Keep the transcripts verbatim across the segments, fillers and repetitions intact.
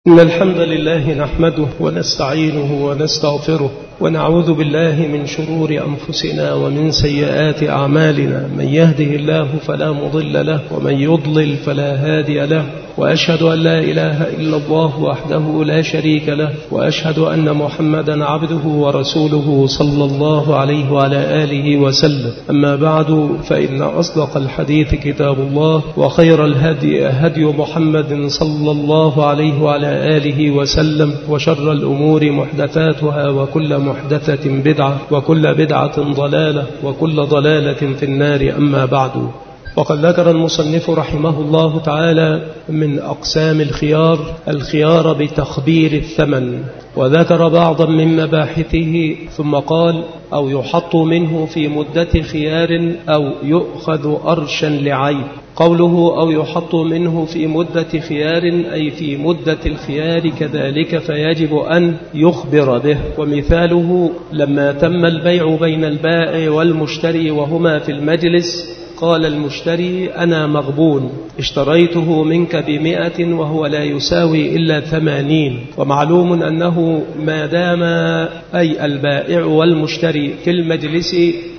إن الحمد لله نحمده ونستعينه ونستغفره ونعوذ بالله من شرور أنفسنا ومن سيئات أعمالنا. من يهده الله فلا مضل له ومن يضلل فلا هادي له، وأشهد أن لا إله إلا الله وحده لا شريك له، وأشهد أن محمدا عبده ورسوله صلى الله عليه وعلى آله وسلم. أما بعد، فإن أصدق الحديث كتاب الله، وخير الهدي هدي محمد صلى الله عليه وعلى آله وسلم، وشر الأمور محدثاتها، وكل محدثة بدعة، وكل بدعة ضلالة، وكل ضلالة في النار. أما بعد، وقد ذكر المصنف رحمه الله تعالى من أقسام الخيار الخيار بتخبير الثمن، وذكر بعضا من مباحثه، ثم قال: أو يحط منه في مدة خيار أو يؤخذ أرشا لعيب. قوله أو يحط منه في مدة خيار أي في مدة الخيار كذلك، فيجب أن يخبر به. ومثاله: لما تم البيع بين البائع والمشتري وهما في المجلس، قال المشتري: أنا مغبون، اشتريته منك بمئة وهو لا يساوي إلا ثمانين. ومعلوم أنه ما دام أي البائع والمشتري في المجلس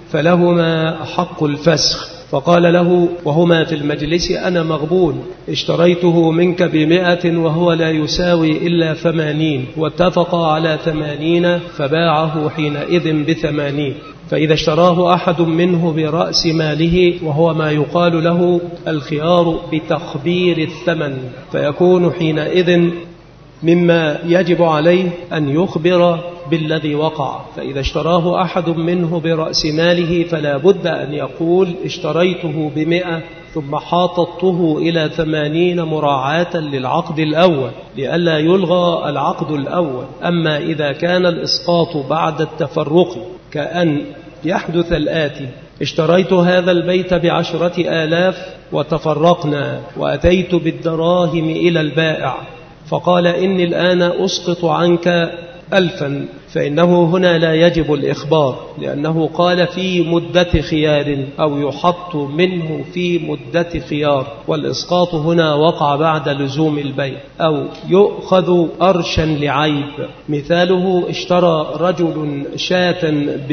فلهما حق الفسخ، فقال له وهما في المجلس: أنا مغبون، اشتريته منك بمئة وهو لا يساوي إلا ثمانين، واتفقا على ثمانين فباعه حينئذ بثمانين. فإذا اشتراه أحد منه برأس ماله، وهو ما يقال له الخيار بتخبير الثمن، فيكون حينئذ مما يجب عليه أن يخبر بالذي وقع. فإذا اشتراه أحد منه برأس ماله فلا بد أن يقول: اشتريته بمئة ثم حاططته إلى ثمانين مراعاة للعقد الأول لئلا يلغى العقد الأول. أما إذا كان الإسقاط بعد التفرق، كأن يحدث الآتي: اشتريت هذا البيت بعشرة آلاف وتفرقنا، وأتيت بالدراهم إلى البائع فقال: إني الآن أسقط عنك ألفا، فإنه هنا لا يجب الإخبار، لأنه قال في مدة خيار أو يحط منه في مدة خيار، والإسقاط هنا وقع بعد لزوم البيع. أو يؤخذ أرشا لعيب. مثاله: اشترى رجل شاة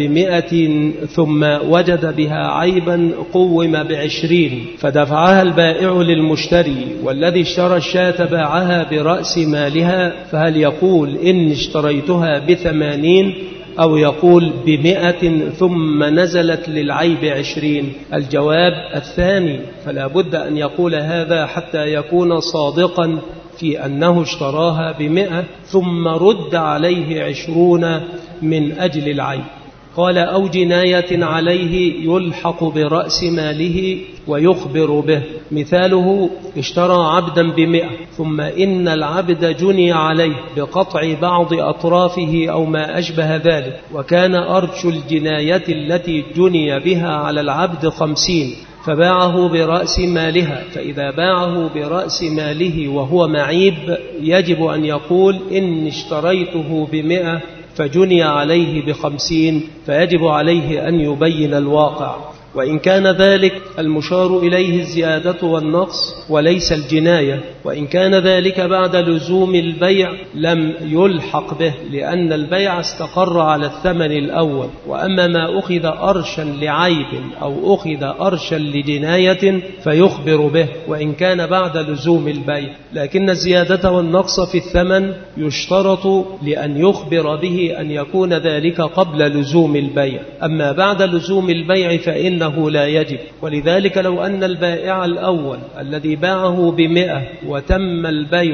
بمئة ثم وجد بها عيبا قوم بعشرين، فدفعها البائع للمشتري، والذي اشترى الشاة باعها برأس مالها، فهل يقول إن اشتريتها بثمانين أو يقول بمئة ثم نزلت للعيب عشرين؟ الجواب الثاني، فلا بد أن يقول هذا حتى يكون صادقا في أنه اشتراها بمئة ثم رد عليه عشرون من أجل العيب. قال: أو جناية عليه يلحق برأس ماله ويخبر به. مثاله: اشترى عبدا بمئة ثم إن العبد جني عليه بقطع بعض أطرافه أو ما أشبه ذلك، وكان أرش الجناية التي جني بها على العبد خمسين، فباعه برأس مالها. فإذا باعه برأس ماله وهو معيب يجب أن يقول: إن اشتريته بمئة فجني عليه بخمسين، فيجب عليه أن يبين الواقع. وإن كان ذلك المشار إليه الزيادة والنقص وليس الجناية، وإن كان ذلك بعد لزوم البيع لم يلحق به، لأن البيع استقر على الثمن الأول. وأما ما أخذ أرشا لعيب أو أخذ أرشا لجناية فيخبر به وإن كان بعد لزوم البيع، لكن الزيادة والنقص في الثمن يشترط لأن يخبر به أن يكون ذلك قبل لزوم البيع. أما بعد لزوم البيع فإن إنه لا يجب. ولذلك لو أن البائع الأول الذي باعه بمئة وتم البيع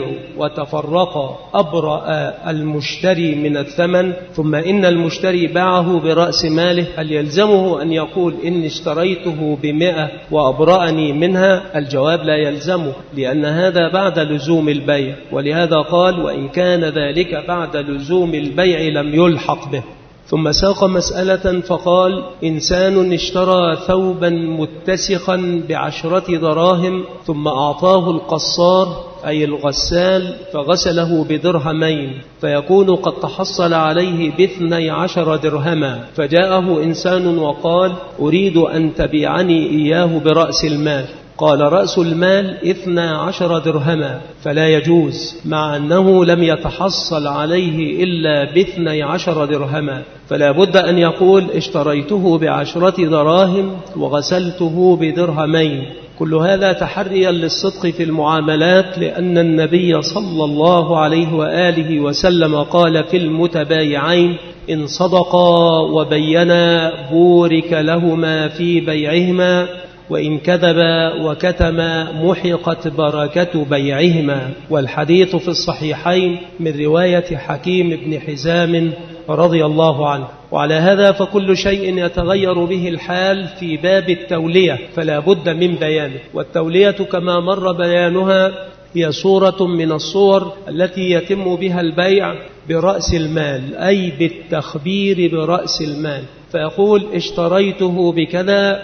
وتفرق أبرأ المشتري من الثمن، ثم إن المشتري باعه برأس ماله، هل يلزمه أن يقول: إن اشتريته بمئة وأبرأني منها؟ الجواب: لا يلزمه، لأن هذا بعد لزوم البيع. ولهذا قال: وإن كان ذلك بعد لزوم البيع لم يلحق به. ثم ساق مسألة فقال: إنسان اشترى ثوبا متسخا بعشرة دراهم ثم أعطاه القصار أي الغسال فغسله بدرهمين، فيكون قد تحصل عليه باثني عشر درهما. فجاءه إنسان وقال: أريد أن تبيعني إياه برأس المال، قال رأس المال اثنا عشر درهما فلا يجوز، مع أنه لم يتحصل عليه إلا باثني عشر درهما، فلا بد أن يقول اشتريته بعشرة دراهم وغسلته بدرهمين. كل هذا تحريا للصدق في المعاملات، لأن النبي صلى الله عليه وآله وسلم قال في المتبايعين إن صدقا وبينا بورك لهما في بيعهما، وإن كذبا وكتما محقت بركة بيعهما. والحديث في الصحيحين من رواية حكيم بن حزام رضي الله عنه. وعلى هذا فكل شيء يتغير به الحال في باب التولية فلا بد من بيانه. والتولية كما مر بيانها هي صورة من الصور التي يتم بها البيع برأس المال، أي بالتخبير برأس المال، فيقول اشتريته بكذا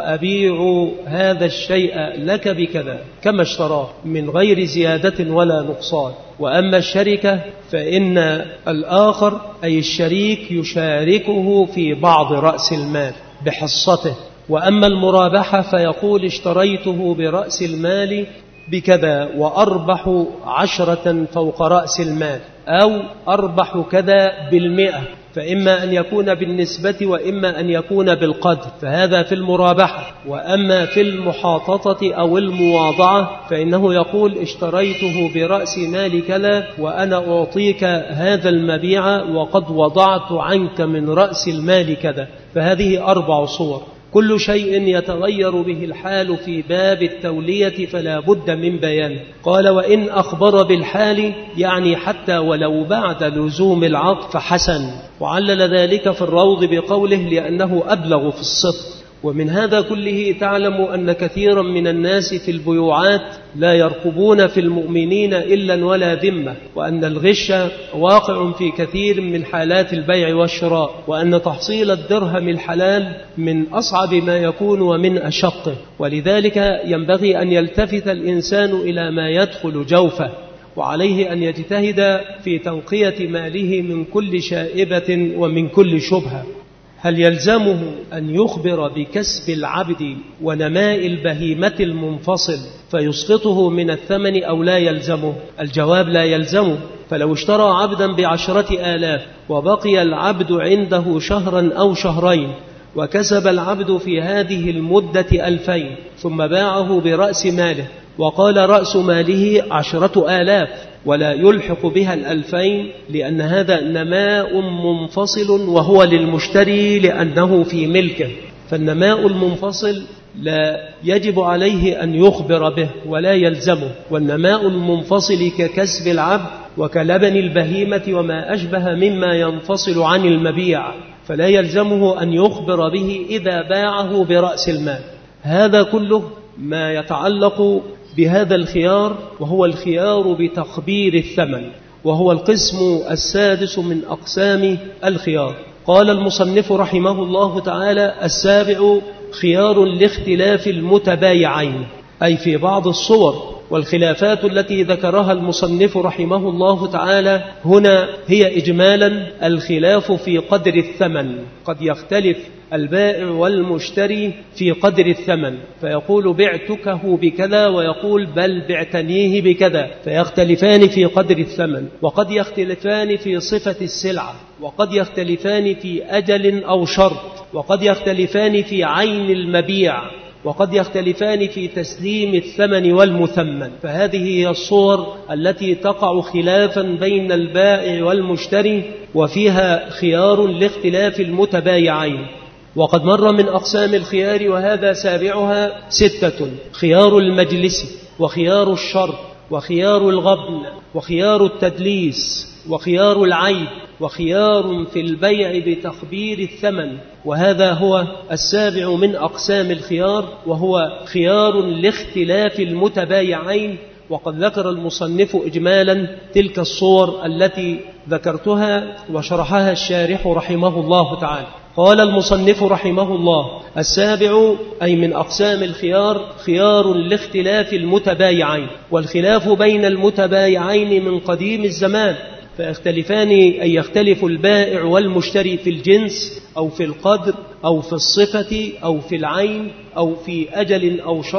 وأبيع هذا الشيء لك بكذا كما اشتراه من غير زيادة ولا نقصان. وأما الشركة فإن الآخر أي الشريك يشاركه في بعض رأس المال بحصته. وأما المرابحة فيقول اشتريته برأس المال بكذا وأربح عشرة فوق رأس المال، أو أربح كذا بالمئة، فإما أن يكون بالنسبة وإما أن يكون بالقدر، فهذا في المرابحة. وأما في المحاططة أو المواضعة فإنه يقول اشتريته برأس مال كذا وأنا أعطيك هذا المبيع وقد وضعت عنك من رأس المال كذا، فهذه أربع صور. كل شيء يتغير به الحال في باب التولية فلا بد من بيانه. قال وإن أخبر بالحال، يعني حتى ولو بعد لزوم العقد فحسن. وعلل ذلك في الروض بقوله لأنه أبلغ في الصدق. ومن هذا كله تعلم أن كثيرا من الناس في البيوعات لا يرقبون في المؤمنين إلا ولا ذمة، وأن الغش واقع في كثير من حالات البيع والشراء، وأن تحصيل الدرهم الحلال من أصعب ما يكون ومن أشقه. ولذلك ينبغي أن يلتفت الإنسان إلى ما يدخل جوفه، وعليه أن يجتهد في تنقية ماله من كل شائبة ومن كل شبهة. هل يلزمه أن يخبر بكسب العبد ونماء البهيمة المنفصل فيسقطه من الثمن أو لا يلزمه؟ الجواب لا يلزمه. فلو اشترى عبدا بعشرة آلاف وبقي العبد عنده شهرا أو شهرين وكسب العبد في هذه المدة ألفين ثم باعه برأس ماله وقال رأس ماله عشرة آلاف ولا يلحق بها الألفين، لأن هذا نماء منفصل وهو للمشتري لأنه في ملكه. فالنماء المنفصل لا يجب عليه أن يخبر به ولا يلزمه. والنماء المنفصل ككسب العبد وكلبن البهيمة وما أشبه مما ينفصل عن المبيع، فلا يلزمه أن يخبر به إذا باعه برأس المال. هذا كله ما يتعلق بهذا الخيار، وهو الخيار بتخبير الثمن، وهو القسم السادس من أقسام الخيار. قال المصنف رحمه الله تعالى السابع خيار لاختلاف المتبايعين، أي في بعض الصور. والخلافات التي ذكرها المصنف رحمه الله تعالى هنا هي إجمالا الخلاف في قدر الثمن. قد يختلف البائع والمشتري في قدر الثمن، فيقول بعتكه بكذا ويقول بل بعتنيه بكذا، فيختلفان في قدر الثمن. وقد يختلفان في صفة السلعة، وقد يختلفان في أجل أو شرط، وقد يختلفان في عين المبيع، وقد يختلفان في تسليم الثمن والمثمن. فهذه هي الصور التي تقع خلافا بين البائع والمشتري، وفيها خيار لاختلاف المتبايعين. وقد مر من أقسام الخيار وهذا سابعها ستة: خيار المجلس، وخيار الشرط، وخيار الغبن، وخيار التدليس، وخيار العيب، وخيار في البيع بتخبير الثمن. وهذا هو السابع من أقسام الخيار، وهو خيار لاختلاف المتبايعين. وقد ذكر المصنف إجمالا تلك الصور التي ذكرتها وشرحها الشارح رحمه الله تعالى. قال المصنف رحمه الله السابع أي من أقسام الخيار خيار لاختلاف المتبايعين. والخلاف بين المتبايعين من قديم الزمان، فيختلفان أي يختلف البائع والمشتري في الجنس أو في القدر أو في الصفة أو في العين أو في أجل أو شرط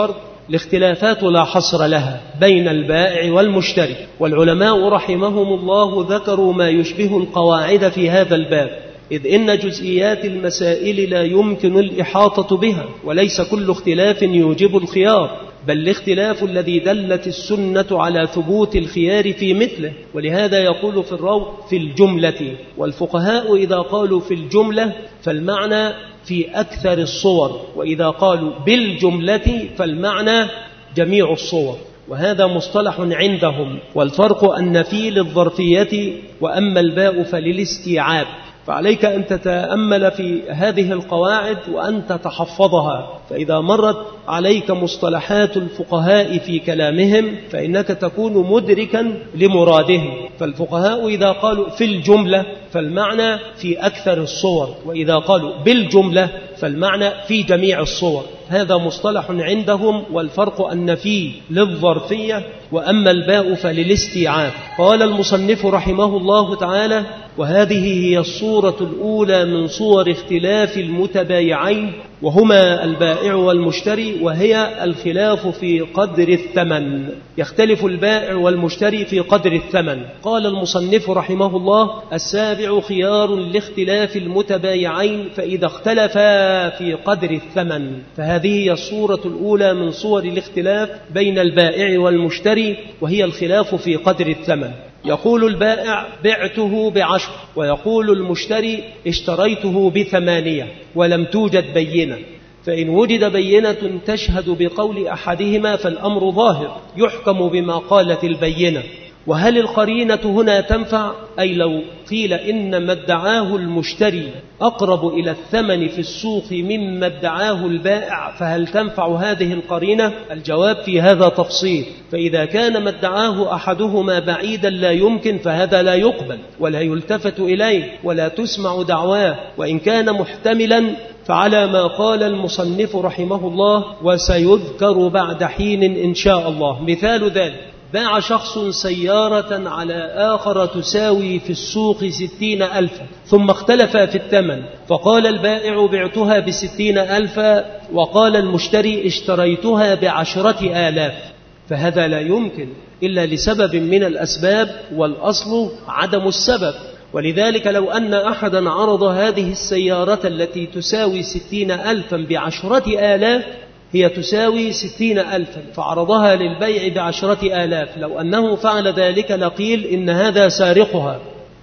الاختلافات لا حصر لها بين البائع والمشتري، والعلماء رحمهم الله ذكروا ما يشبه القواعد في هذا الباب، إذ إن جزئيات المسائل لا يمكن الإحاطة بها، وليس كل اختلاف يوجب الخيار، بل الاختلاف الذي دلت السنة على ثبوت الخيار في مثله. ولهذا يقول في الروض في الجملة، والفقهاء إذا قالوا في الجملة فالمعنى في أكثر الصور، وإذا قالوا بالجملة فالمعنى جميع الصور، وهذا مصطلح عندهم. والفرق أن في للظرفية، وأما الباء فللاستيعاب. فعليك أن تتأمل في هذه القواعد وأن تتحفظها، فإذا مرت عليك مصطلحات الفقهاء في كلامهم فإنك تكون مدركا لمرادهم. فالفقهاء إذا قالوا في الجملة فالمعنى في أكثر الصور، وإذا قالوا بالجملة فالمعنى في جميع الصور. هذا مصطلح عندهم. والفرق أن في للظرفية، وأما الباء فللاستيعاب. قال المصنف رحمه الله تعالى: وهذه هي الصورة الأولى من صور اختلاف المتبايعين، وهما البائع والمشتري، وهي الخلاف في قدر الثمن. يختلف البائع والمشتري في قدر الثمن. قال المصنف رحمه الله: السابع خيار لاختلاف المتبايعين، فإذا اختلفا في قدر الثمن. فهذه هي الصورة الأولى من صور الاختلاف بين البائع والمشتري، وهي الخلاف في قدر الثمن. يقول البائع: بعته بعشر، ويقول المشتري: اشتريته بثمانية، ولم توجد بينة. فإن وجد بينة تشهد بقول أحدهما فالأمر ظاهر، يحكم بما قالت البينة. وهل القرينة هنا تنفع؟ أي لو قيل إن ما ادعاه المشتري أقرب إلى الثمن في السوق مما ادعاه البائع، فهل تنفع هذه القرينة؟ الجواب في هذا تفصيل. فإذا كان ما ادعاه أحدهما بعيدا لا يمكن، فهذا لا يقبل ولا يلتفت إليه ولا تسمع دعواه. وإن كان محتملا فعلى ما قال المصنف رحمه الله، وسيذكر بعد حين إن شاء الله. مثال ذلك: باع شخص سيارة على آخر تساوي في السوق ستين ألفا، ثم اختلفا في الثمن، فقال البائع: بعتها بستين ألفا، وقال المشتري: اشتريتها بعشرة آلاف. فهذا لا يمكن إلا لسبب من الأسباب، والأصل عدم السبب. ولذلك لو أن أحدا عرض هذه السيارة التي تساوي ستين ألفا بعشرة آلاف، هي تساوي ستين ألفا، فعرضها للبيع بعشرة آلاف، لو أنه فعل ذلك لقيل إن هذا سارقها،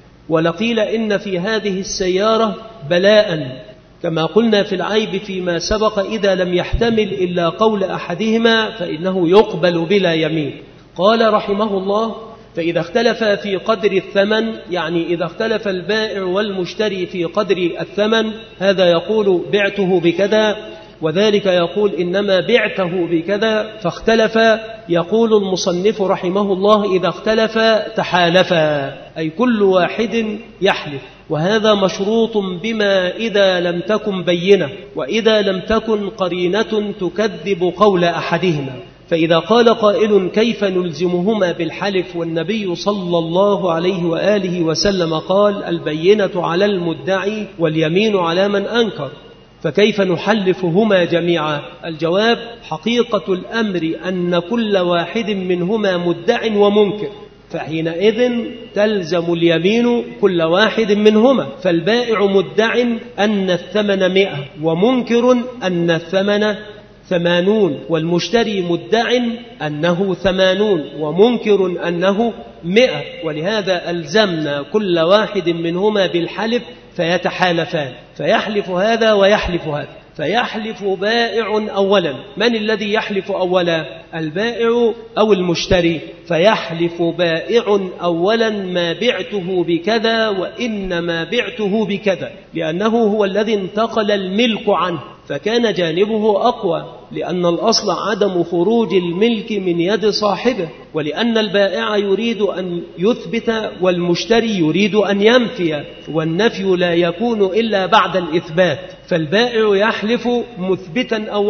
ولقيل إن في هذه السيارة بلاء، كما قلنا في العيب فيما سبق: إذا لم يحتمل إلا قول أحدهما فإنه يقبل بلا يمين. قال رحمه الله: فإذا اختلف في قدر الثمن، يعني إذا اختلف البائع والمشتري في قدر الثمن، هذا يقول بعته بكذا، وذلك يقول إنما بعته بكذا، فاختلف. يقول المصنف رحمه الله: إذا اختلف تحالفا، أي كل واحد يحلف. وهذا مشروط بما إذا لم تكن بينة، وإذا لم تكن قرينة تكذب قول أحدهما. فإذا قال قائل: كيف نلزمهما بالحلف والنبي صلى الله عليه وآله وسلم قال: البينة على المدعي واليمين على من أنكر، فكيف نحلفهما جميعا؟ الجواب: حقيقة الأمر أن كل واحد منهما مدع ومنكر، فحينئذ تلزم اليمين كل واحد منهما. فالبائع مدع أن الثمن مئة، ومنكر أن الثمن ثمانون، والمشتري مدع أنه ثمانون، ومنكر أنه مئة. ولهذا ألزمنا كل واحد منهما بالحلف فيتحالفان، فيحلف هذا ويحلف هذا. فيحلف بائع أولا. من الذي يحلف أولا؟ البائع أو المشتري؟ فيحلف بائع أولا: ما بعته بكذا، وإنما بعته بكذا، لأنه هو الذي انتقل الملك عنه، فكان جانبه أقوى، لأن الأصل عدم خروج الملك من يد صاحبه، ولأن البائع يريد أن يثبت والمشتري يريد أن ينفي، والنفي لا يكون إلا بعد الإثبات. فالبائع يحلف مثبتا أولا،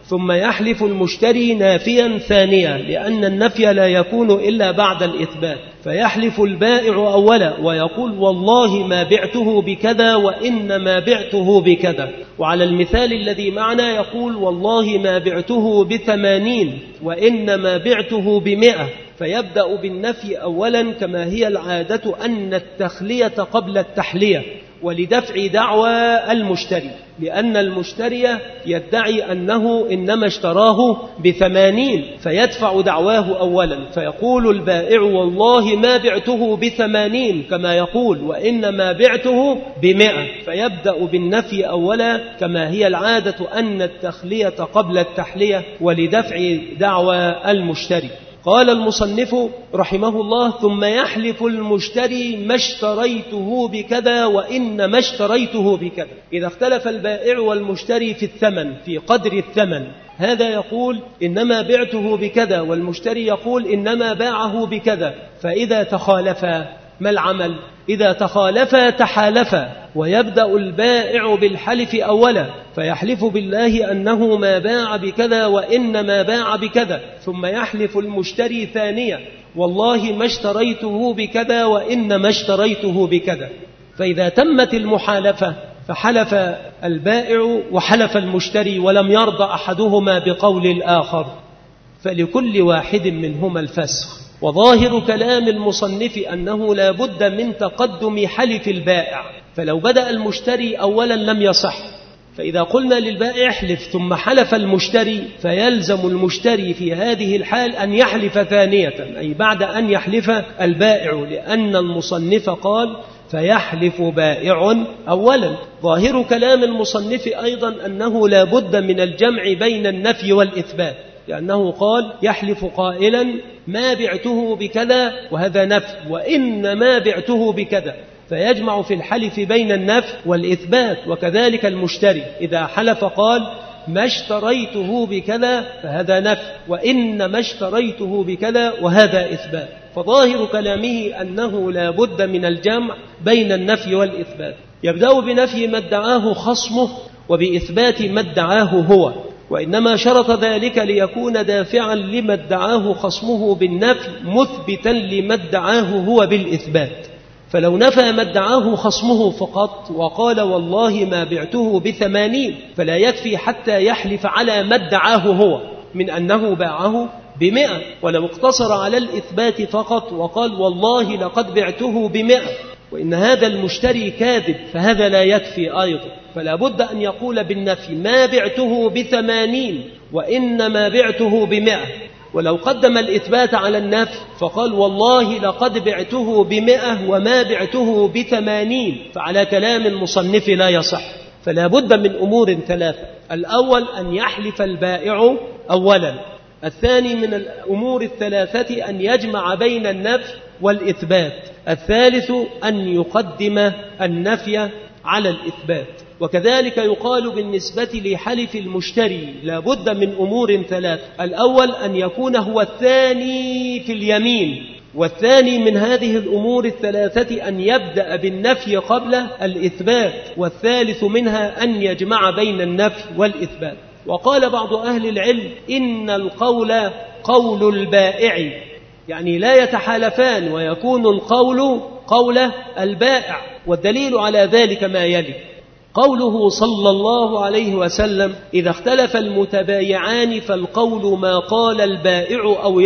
ثم يحلف المشتري نافيا ثانية، لأن النفي لا يكون إلا بعد الإثبات، فيحلف البائع أولا ويقول والله ما بعته بكذا وإنما بعته بكذا. وعلى المثال الذي معنا يقول والله ما بعته بثمانين وإنما بعته بمئة، فيبدأ بالنفي أولا كما هي العادة أن التخلية قبل التحلية، ولدفع دعوى المشتري، لأن المشتري يدعي أنه إنما اشتراه بثمانين فيدفع دعواه أولا، فيقول البائع والله ما بعته بثمانين كما يقول وإنما بعته بمئة، فيبدأ بالنفي أولا كما هي العادة أن التخلية قبل التحلية ولدفع دعوى المشتري. قال المصنف رحمه الله ثم يحلف المشتري ما اشتريته بكذا وإنما اشتريته بكذا. إذا اختلف البائع والمشتري في الثمن في قدر الثمن، هذا يقول إنما بعته بكذا والمشتري يقول إنما باعه بكذا، فإذا تخالفا ما العمل؟ إذا تخالفا تحالفا، ويبدأ البائع بالحلف أولا فيحلف بالله أنه ما باع بكذا وإنما باع بكذا، ثم يحلف المشتري ثانية والله ما اشتريته بكذا وإنما اشتريته بكذا. فإذا تمت المحالفة فحلف البائع وحلف المشتري ولم يرضى أحدهما بقول الآخر، فلكل واحد منهما الفسخ. وظاهر كلام المصنف أنه لا بد من تقدم حلف البائع، فلو بدأ المشتري أولا لم يصح، فإذا قلنا للبائع احلف ثم حلف المشتري فيلزم المشتري في هذه الحال أن يحلف ثانية، أي بعد أن يحلف البائع، لأن المصنف قال فيحلف بائع أولا. ظاهر كلام المصنف أيضا أنه لا بد من الجمع بين النفي والإثبات، لأنه قال يحلف قائلا ما بعته بكذا وهذا نفي، وإنما بعته بكذا، فيجمع في الحلف بين النفي والإثبات. وكذلك المشتري إذا حلف قال ما اشتريته بكذا فهذا نفي، وإنما اشتريته بكذا وهذا إثبات. فظاهر كلامه أنه لا بد من الجمع بين النفي والإثبات، يبدأ بنفي ما ادعاه خصمه وبإثبات ما ادعاه هو، وإنما شرط ذلك ليكون دافعا لما ادعاه خصمه بالنفي مثبتا لما ادعاه هو بالإثبات. فلو نفى ما ادعاه خصمه فقط وقال والله ما بعته بثمانين فلا يكفي حتى يحلف على ما ادعاه هو من أنه باعه بمئة، ولو اقتصر على الإثبات فقط وقال والله لقد بعته بمئة وإن هذا المشتري كاذب فهذا لا يكفي أيضا، فلا بد أن يقول بالنفي ما بعته بثمانين وإنما بعته بمئة. ولو قدم الإثبات على النفي فقال والله لقد بعته بمئة وما بعته بثمانين فعلى كلام المصنف لا يصح. فلا بد من أمور ثلاثة: الأول أن يحلف البائع أولا، الثاني من الأمور الثلاثة أن يجمع بين النفي والإثبات، الثالث أن يقدم النفي على الإثبات. وكذلك يقال بالنسبة لحلف المشتري لا بد من أمور ثلاث: الأول أن يكون هو الثاني في اليمين، والثاني من هذه الأمور الثلاثة أن يبدأ بالنفي قبل الإثبات، والثالث منها أن يجمع بين النفي والإثبات. وقال بعض أهل العلم إن القول قول البائع، يعني لا يتحالفان ويكون القول قول البائع، والدليل على ذلك ما يلي: قوله صلى الله عليه وسلم: إذا اختلف المتبايعان فالقول ما قال البائع أو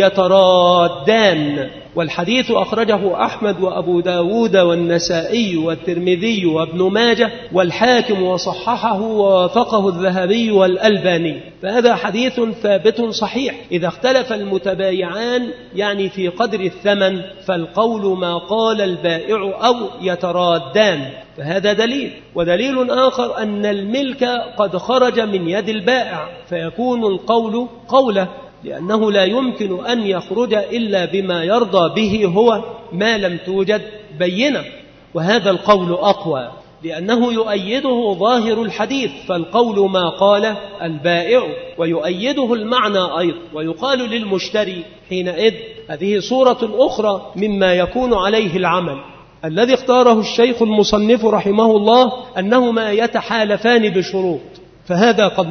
يترادان. والحديث أخرجه أحمد وأبو داود والنسائي والترمذي وابن ماجه والحاكم وصححه ووافقه الذهبي والألباني، فهذا حديث ثابت صحيح. إذا اختلف المتبايعان يعني في قدر الثمن فالقول ما قال البائع أو يترادان، فهذا دليل. ودليل آخر أن الملك قد خرج من يد البائع فيكون القول قوله، لأنه لا يمكن أن يخرج إلا بما يرضى به هو ما لم توجد بينة، وهذا القول أقوى لأنه يؤيده ظاهر الحديث، فالقول ما قال البائع، ويؤيده المعنى أيضا. ويقال للمشتري حينئذ: هذه صورة أخرى مما يكون عليه العمل. الذي اختاره الشيخ المصنف رحمه الله أنهما يتحالفان بشروط، فهذا قد مر.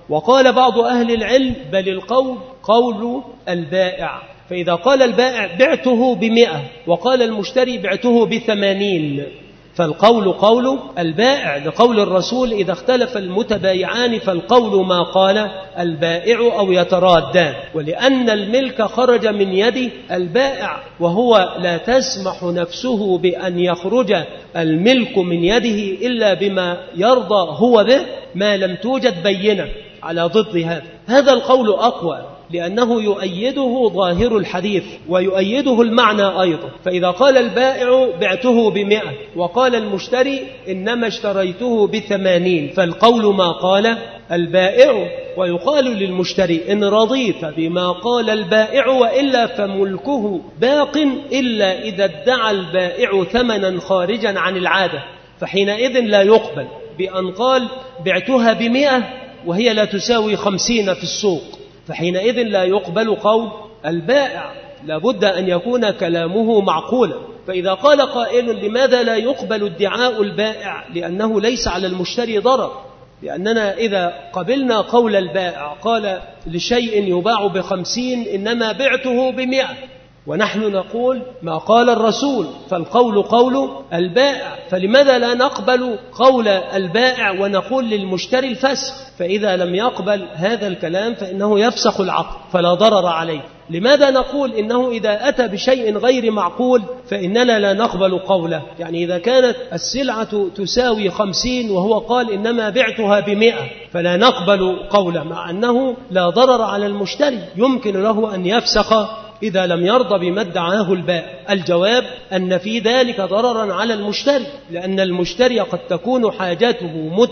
وقال بعض أهل العلم بل القول قول البائع، فإذا قال البائع بعته بمئة وقال المشتري بعته بثمانين فالقول قول البائع، لقول الرسول إذا اختلف المتبايعان فالقول ما قال البائع أو يترادان، ولأن الملك خرج من يد البائع وهو لا تسمح نفسه بأن يخرج الملك من يده إلا بما يرضى هو به ما لم توجد بينة على ضد هذا. هذا القول أقوى لأنه يؤيده ظاهر الحديث ويؤيده المعنى أيضا. فإذا قال البائع بعته بمئة وقال المشتري إنما اشتريته بثمانين فالقول ما قال البائع، ويقال للمشتري إن رضيت بما قال البائع وإلا فملكه باق إلا إذا ادعى البائع ثمنا خارجا عن العادة، فحينئذ لا يقبل بأن قال بعتها بمئة وهي لا تساوي خمسين في السوق، فحينئذ لا يقبل قول البائع، لابد أن يكون كلامه معقولا. فإذا قال قائل لماذا لا يقبل ادعاء البائع؟ لأنه ليس على المشتري ضرر، لأننا إذا قبلنا قول البائع قال لشيء يباع بخمسين إنما بعته بمئة ونحن نقول ما قال الرسول فالقول قول البائع، فلماذا لا نقبل قول البائع ونقول للمشتري الفسخ؟ فإذا لم يقبل هذا الكلام فإنه يفسخ العقد فلا ضرر عليه. لماذا نقول إنه إذا أتى بشيء غير معقول فإننا لا نقبل قوله؟ يعني إذا كانت السلعة تساوي خمسين وهو قال إنما بعتها بمئة فلا نقبل قوله، مع أنه لا ضرر على المشتري، يمكن له أن يفسخ إذا لم يرضى بما ادعاه البائع. الجواب أن في ذلك ضررا على المشتري، لأن المشتري قد تكون حاجته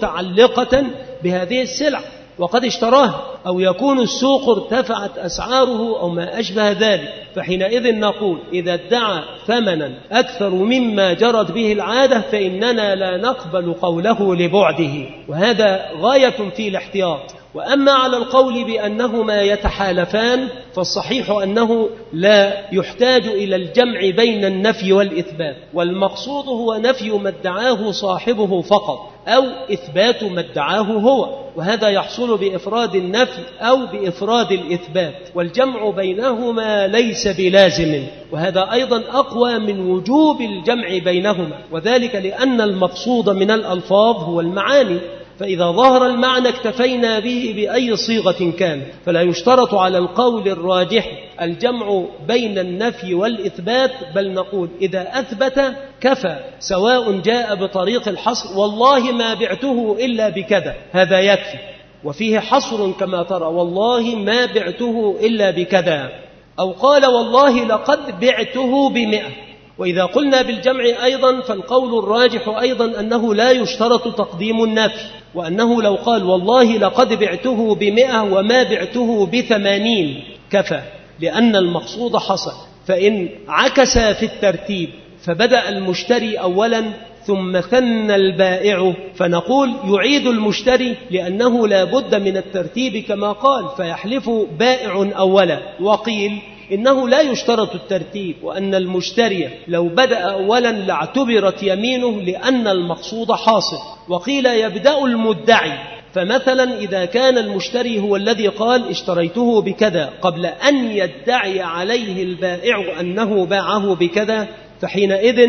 متعلقة بهذه السلعة وقد اشتراها، أو يكون السوق ارتفعت أسعاره أو ما أشبه ذلك، فحينئذ نقول إذا ادعى ثمنا أكثر مما جرت به العادة فإننا لا نقبل قوله لبعده، وهذا غاية في الاحتياط. وأما على القول بأنهما يتحالفان فالصحيح أنه لا يحتاج إلى الجمع بين النفي والإثبات، والمقصود هو نفي ما ادعاه صاحبه فقط أو إثبات ما ادعاه هو، وهذا يحصل بإفراد النفي أو بإفراد الإثبات، والجمع بينهما ليس بلازم، وهذا أيضا أقوى من وجوب الجمع بينهما، وذلك لأن المقصود من الألفاظ هو المعاني، فإذا ظهر المعنى اكتفينا به بأي صيغة كان، فلا يشترط على القول الراجح الجمع بين النفي والإثبات، بل نقول إذا أثبت كفى، سواء جاء بطريق الحصر والله ما بعته إلا بكذا، هذا يكفي، وفيه حصر كما ترى والله ما بعته إلا بكذا، أو قال والله لقد بعته بمئة. وإذا قلنا بالجمع أيضا فالقول الراجح أيضا أنه لا يشترط تقديم النفي، وأنه لو قال والله لقد بعته بمئة وما بعته بثمانين كفى، لأن المقصود حصل. فإن عكس في الترتيب فبدأ المشتري أولا ثم ثنى البائع فنقول يعيد المشتري لأنه لا بد من الترتيب كما قال، فيحلف بائع أولا. وقيل إنه لا يشترط الترتيب، وأن المشتري لو بدأ أولا لاعتبرت يمينه لأن المقصود حاصل. وقيل يبدأ المدعي، فمثلا إذا كان المشتري هو الذي قال اشتريته بكذا قبل أن يدعي عليه البائع أنه باعه بكذا فحينئذ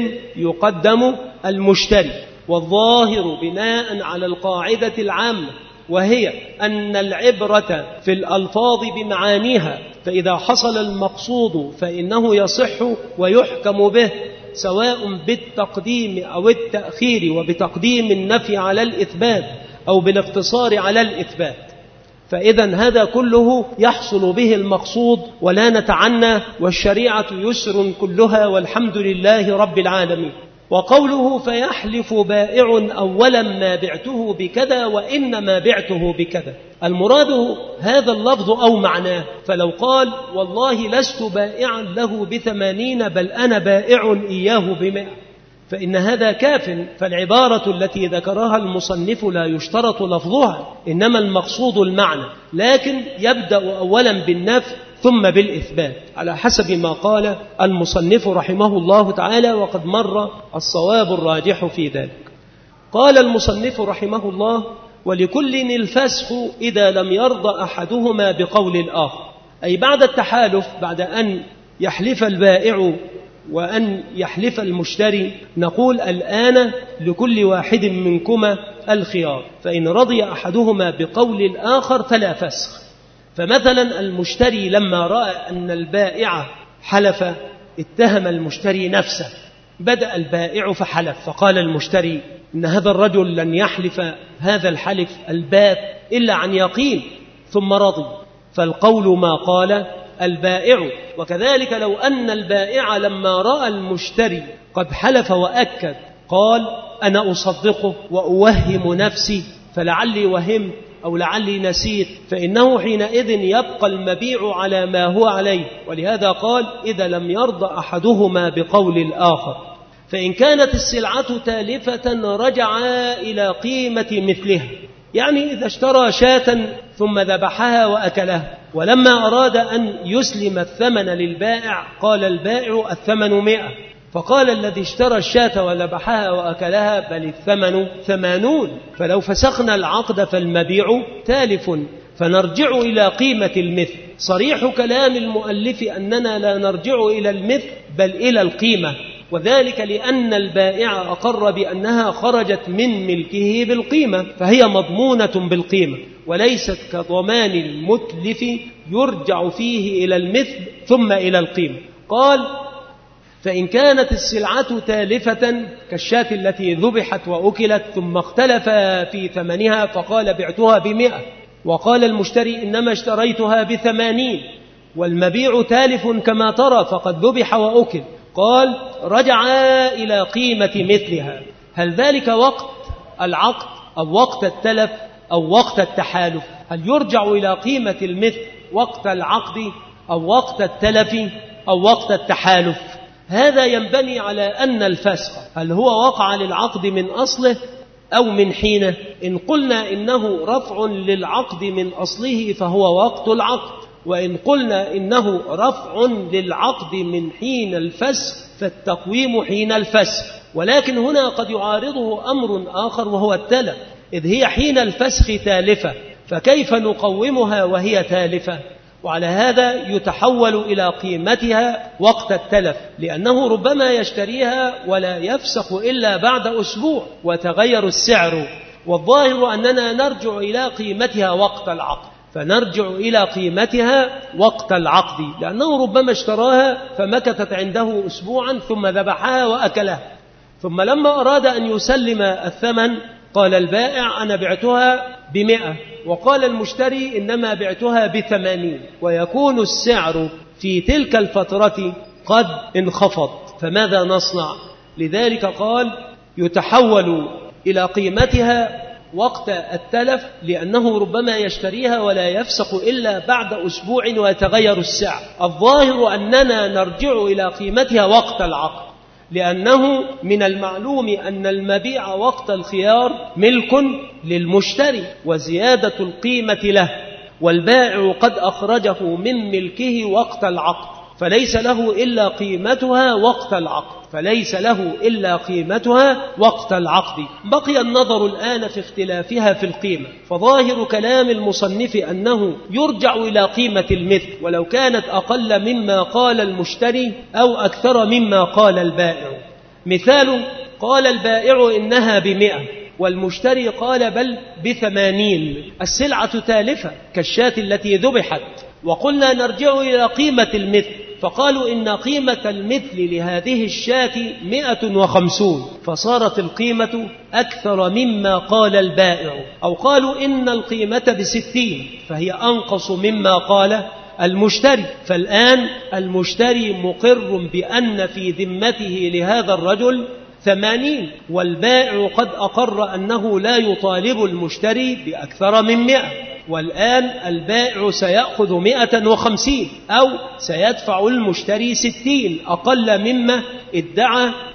يقدم المشتري. والظاهر بناء على القاعدة العامة وهي أن العبرة في الألفاظ بمعانيها، فإذا حصل المقصود فإنه يصح ويحكم به سواء بالتقديم أو التأخير، وبتقديم النفي على الإثبات أو بالاقتصار على الإثبات. فإذا هذا كله يحصل به المقصود ولا نتعنى، والشريعة يسر كلها والحمد لله رب العالمين. وقوله فيحلف بائع أولا ما بعته بكذا وإنما بعته بكذا، المراد هذا اللفظ أو معناه، فلو قال والله لست بائعا له بثمانين بل أنا بائع إياه بمئة فإن هذا كاف. فالعبارة التي ذكرها المصنف لا يشترط لفظها، إنما المقصود المعنى، لكن يبدأ أولا بالنفي ثم بالإثبات على حسب ما قال المصنف رحمه الله تعالى، وقد مر الصواب الراجح في ذلك. قال المصنف رحمه الله ولكل الفسخ إذا لم يرضى أحدهما بقول الآخر، أي بعد التحالف، بعد أن يحلف البائع وأن يحلف المشتري، نقول الآن لكل واحد منكما الخيار، فإن رضي أحدهما بقول الآخر فلا فسخ. فمثلا المشتري لما رأى أن البائع حلف اتهم المشتري نفسه، بدأ البائع فحلف، فقال المشتري إن هذا الرجل لن يحلف هذا الحلف البات إلا عن يقين، ثم رضي، فالقول ما قال البائع. وكذلك لو أن البائع لما رأى المشتري قد حلف وأكد قال أنا أصدقه وأوهم نفسي فلعلي وهم أو لعلي نسيت، فإنه حينئذ يبقى المبيع على ما هو عليه. ولهذا قال إذا لم يرضى أحدهما بقول الآخر. فإن كانت السلعة تالفة رجعا إلى قيمة مثلها، يعني إذا اشترى شاة ثم ذبحها وأكلها، ولما أراد أن يسلم الثمن للبائع قال البائع الثمن مئة، فقال الذي اشترى الشاة وذبحها وأكلها بل الثمن ثمانون، فلو فسخنا العقد فالمبيع تالف، فنرجع إلى قيمة المثل. صريح كلام المؤلف أننا لا نرجع إلى المثل بل إلى القيمة، وذلك لأن البائع أقر بأنها خرجت من ملكه بالقيمة، فهي مضمونة بالقيمة، وليست كضمان المتلف يرجع فيه إلى المثل ثم إلى القيمة. قال فإن كانت السلعة تالفة كالشاة التي ذبحت وأكلت ثم اختلف في ثمنها، فقال بعتها بمئة وقال المشتري إنما اشتريتها بثمانين، والمبيع تالف كما ترى فقد ذبح وأكل، قال رجعا إلى قيمة مثلها. هل ذلك وقت العقد أو وقت التلف أو وقت التحالف؟ هل يرجع إلى قيمة المثل وقت العقد أو وقت التلف أو وقت التحالف؟ هذا ينبني على أن الفسخ هل هو وقع للعقد من أصله أو من حينه. إن قلنا إنه رفع للعقد من أصله فهو وقت العقد، وإن قلنا إنه رفع للعقد من حين الفسخ فالتقويم حين الفسخ. ولكن هنا قد يعارضه أمر آخر وهو التلف، إذ هي حين الفسخ تالفة، فكيف نقومها وهي تالفة؟ وعلى هذا يتحول إلى قيمتها وقت التلف، لأنه ربما يشتريها ولا يفسخ إلا بعد أسبوع وتغير السعر، والظاهر أننا نرجع إلى قيمتها وقت العقد، فنرجع إلى قيمتها وقت العقد، لأنه ربما اشتراها فمكثت عنده أسبوعا ثم ذبحها وأكلها، ثم لما أراد أن يسلم الثمن قال البائع أنا بعتها بمئة وقال المشتري إنما بعتها بثمانين، ويكون السعر في تلك الفترة قد انخفض، فماذا نصنع؟ لذلك قال يتحول إلى قيمتها وقت التلف، لأنه ربما يشتريها ولا يفسخ إلا بعد أسبوع ويتغير السعر. الظاهر أننا نرجع إلى قيمتها وقت العقد، لأنه من المعلوم أن المبيع وقت الخيار ملك للمشتري وزيادة القيمة له، والبائع قد أخرجه من ملكه وقت العقد، فليس له إلا قيمتها وقت العقد فليس له إلا قيمتها وقت العقد. بقي النظر الآن في اختلافها في القيمة، فظاهر كلام المصنف أنه يرجع إلى قيمة المثل ولو كانت أقل مما قال المشتري أو أكثر مما قال البائع. مثال: قال البائع إنها بمئة والمشتري قال بل بثمانين، السلعة تالفة كالشاة التي ذبحت، وقلنا نرجع إلى قيمة المثل، فقالوا إن قيمة المثل لهذه الشاة مئة وخمسون، فصارت القيمة أكثر مما قال البائع، أو قالوا إن القيمة بستين فهي أنقص مما قال المشتري، فالآن المشتري مقر بأن في ذمته لهذا الرجل ثمانين، والبائع قد أقر أنه لا يطالب المشتري بأكثر من مئة، والآن البائع سيأخذ مئة وخمسين أو سيدفع المشتري ستين أقل مما ادعى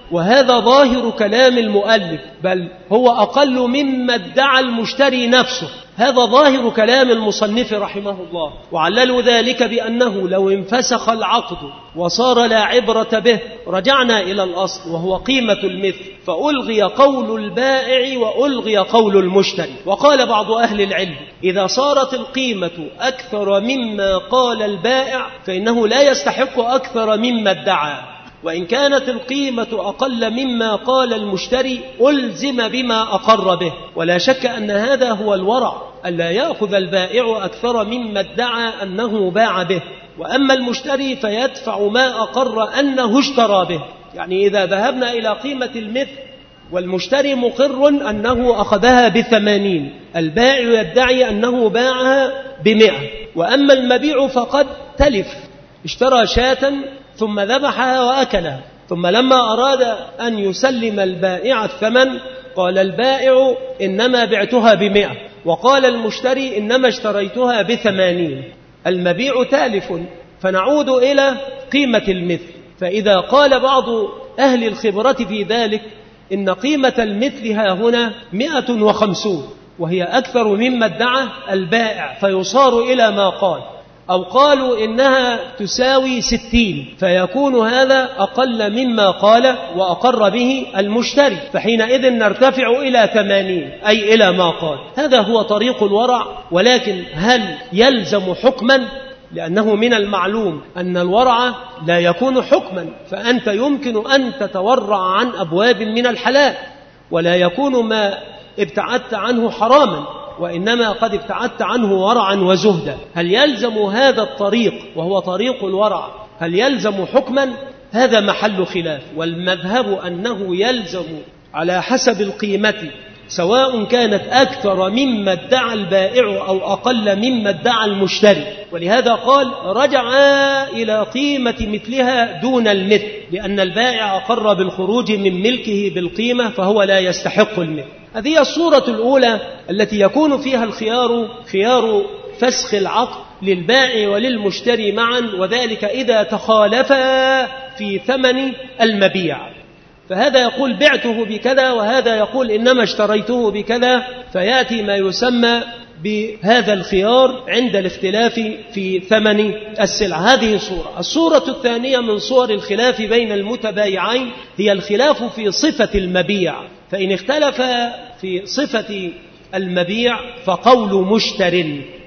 وهذا ظاهر كلام المؤلف، بل هو أقل مما ادعى المشتري نفسه. هذا ظاهر كلام المصنف رحمه الله، وعللوا ذلك بأنه لو انفسخ العقد وصار لا عبرة به رجعنا إلى الأصل وهو قيمة المثل، فألغي قول البائع وألغي قول المشتري. وقال بعض أهل العلم إذا صارت القيمة أكثر مما قال البائع فإنه لا يستحق أكثر مما ادعى، وإن كانت القيمة أقل مما قال المشتري ألزم بما أقر به. ولا شك أن هذا هو الورع، ألا يأخذ البائع أكثر مما ادعى أنه باع به، وأما المشتري فيدفع ما أقر أنه اشترى به. يعني إذا ذهبنا إلى قيمة المثل والمشتري مقر أنه أخذها بثمانين، البائع يدعي أنه باعها بمئة، وأما المبيع فقد تلف، اشترى شاة ثم ذبحها وأكلها، ثم لما أراد أن يسلم البائع الثمن قال البائع إنما بعتها بمئة، وقال المشتري إنما اشتريتها بثمانين، المبيع تالف. فنعود إلى قيمة المثل، فإذا قال بعض أهل الخبرة في ذلك إن قيمة المثل ها هنا مئة وخمسون وهي أكثر مما ادعى البائع فيصار إلى ما قال، أو قالوا إنها تساوي ستين فيكون هذا أقل مما قال وأقر به المشتري، فحينئذ نرتفع إلى ثمانين أي إلى ما قال. هذا هو طريق الورع. ولكن هل يلزم حكما؟ لأنه من المعلوم أن الورع لا يكون حكما، فأنت يمكن أن تتورع عن أبواب من الحلال ولا يكون ما ابتعدت عنه حراما، وإنما قد ابتعدت عنه ورعا وزهدا. هل يلزم هذا الطريق وهو طريق الورع هل يلزم حكما؟ هذا محل خلاف، والمذهب أنه يلزم على حسب القيمة سواء كانت أكثر مما ادعى البائع أو أقل مما ادعى المشتري. ولهذا قال رجع إلى قيمة مثلها دون المثل، لأن البائع أقر بالخروج من ملكه بالقيمة فهو لا يستحق المثل. هذه الصورة الأولى التي يكون فيها الخيار خيار فسخ العقد للبائع وللمشتري معا، وذلك إذا تخالفا في ثمن المبيع، فهذا يقول بعته بكذا وهذا يقول إنما اشتريته بكذا، فيأتي ما يسمى بهذا الخيار عند الاختلاف في ثمن السلعة. هذه صورة. الصورة الثانية من صور الخلاف بين المتبايعين هي الخلاف في صفة المبيع، فإن اختلف في صفة المبيع فقول مشتر،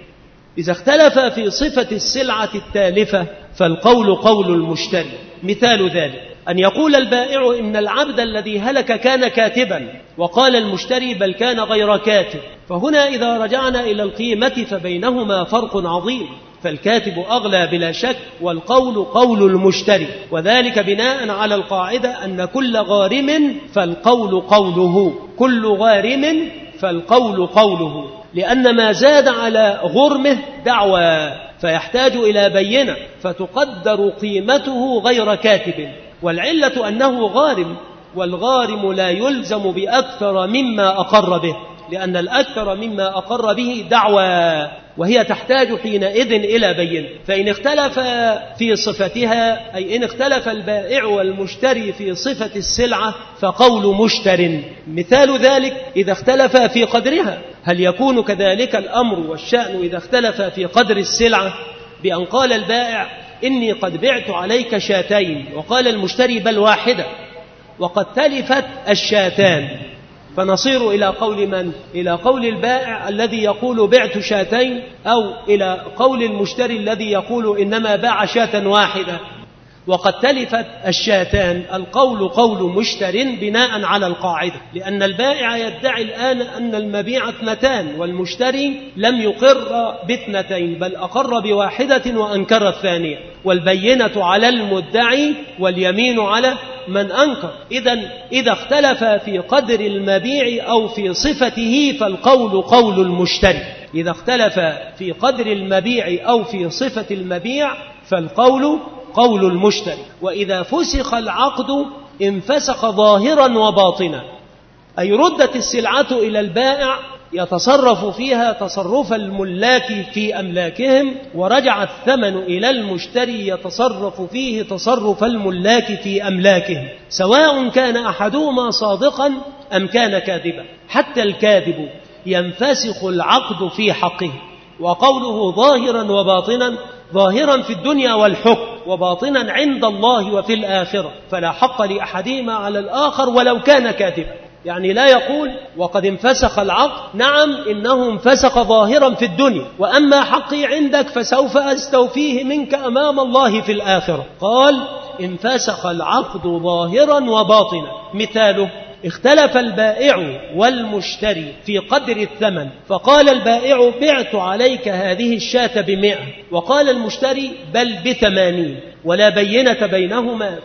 إذا اختلف في صفة السلعة التالفة فالقول قول المشتري. مثال ذلك أن يقول البائع إن العبد الذي هلك كان كاتبا، وقال المشتري بل كان غير كاتب، فهنا إذا رجعنا إلى القيمة فبينهما فرق عظيم، فالكاتب أغلى بلا شك والقول قول المشتري، وذلك بناء على القاعدة أن كل غارم فالقول قوله، كل غارم فالقول قوله، لأن ما زاد على غرمه دعوى فيحتاج إلى بينة فتقدر قيمته غير كاتب، والعلة أنه غارم، والغارم لا يلزم بأكثر مما أقر به، لأن الأكثر مما أقر به دعوى وهي تحتاج حينئذ إلى بينة. فإن اختلف في صفتها أي إن اختلف البائع والمشتري في صفة السلعة فقول مشتر. مثال ذلك إذا اختلف في قدرها، هل يكون كذلك الأمر والشأن إذا اختلف في قدر السلعة بأن قال البائع إني قد بعت عليك شاتين وقال المشتري بل واحدة وقد تلفت الشاتان، فنصير إلى قول من؟ إلى قول البائع الذي يقول بعت شاتين، أو إلى قول المشتري الذي يقول إنما باع شاة واحدة وقد تلفت الشاتان. القول قول مشتر بناء على القاعدة، لأن البائع يدعي الآن أن المبيع اثنتان والمشتري لم يقر باثنتين بل أقر بواحدة وأنكر الثانية، والبينة على المدعي واليمين على من أنكر. إذن إذا اختلف في قدر المبيع أو في صفته فالقول قول المشتري، إذا اختلف في قدر المبيع أو في صفة المبيع فالقول قول المشتري. وإذا فسخ العقد انفسخ ظاهرا وباطنا، أي ردت السلعة إلى البائع يتصرف فيها تصرف الملاك في أملاكهم، ورجع الثمن إلى المشتري يتصرف فيه تصرف الملاك في أملاكهم، سواء كان أحدهما صادقا أم كان كاذبا. حتى الكاذب ينفسخ العقد في حقه. وقوله ظاهرا وباطنا، ظاهرا في الدنيا والحكم، وباطنا عند الله وفي الآخرة، فلا حق لأحدهما على الآخر ولو كان كاذبا. يعني لا يقول وقد انفسخ العقد، نعم إنه انفسخ ظاهرا في الدنيا، وأما حقي عندك فسوف أستوفيه منك أمام الله في الآخرة. قال انفسخ العقد ظاهرا وباطنا. مثاله: اختلف البائع والمشتري في قدر الثمن، فقال البائع: بعت عليك هذه الشاة بمئة، وقال المشتري: بل بثمانين، ولا بينة بينهما،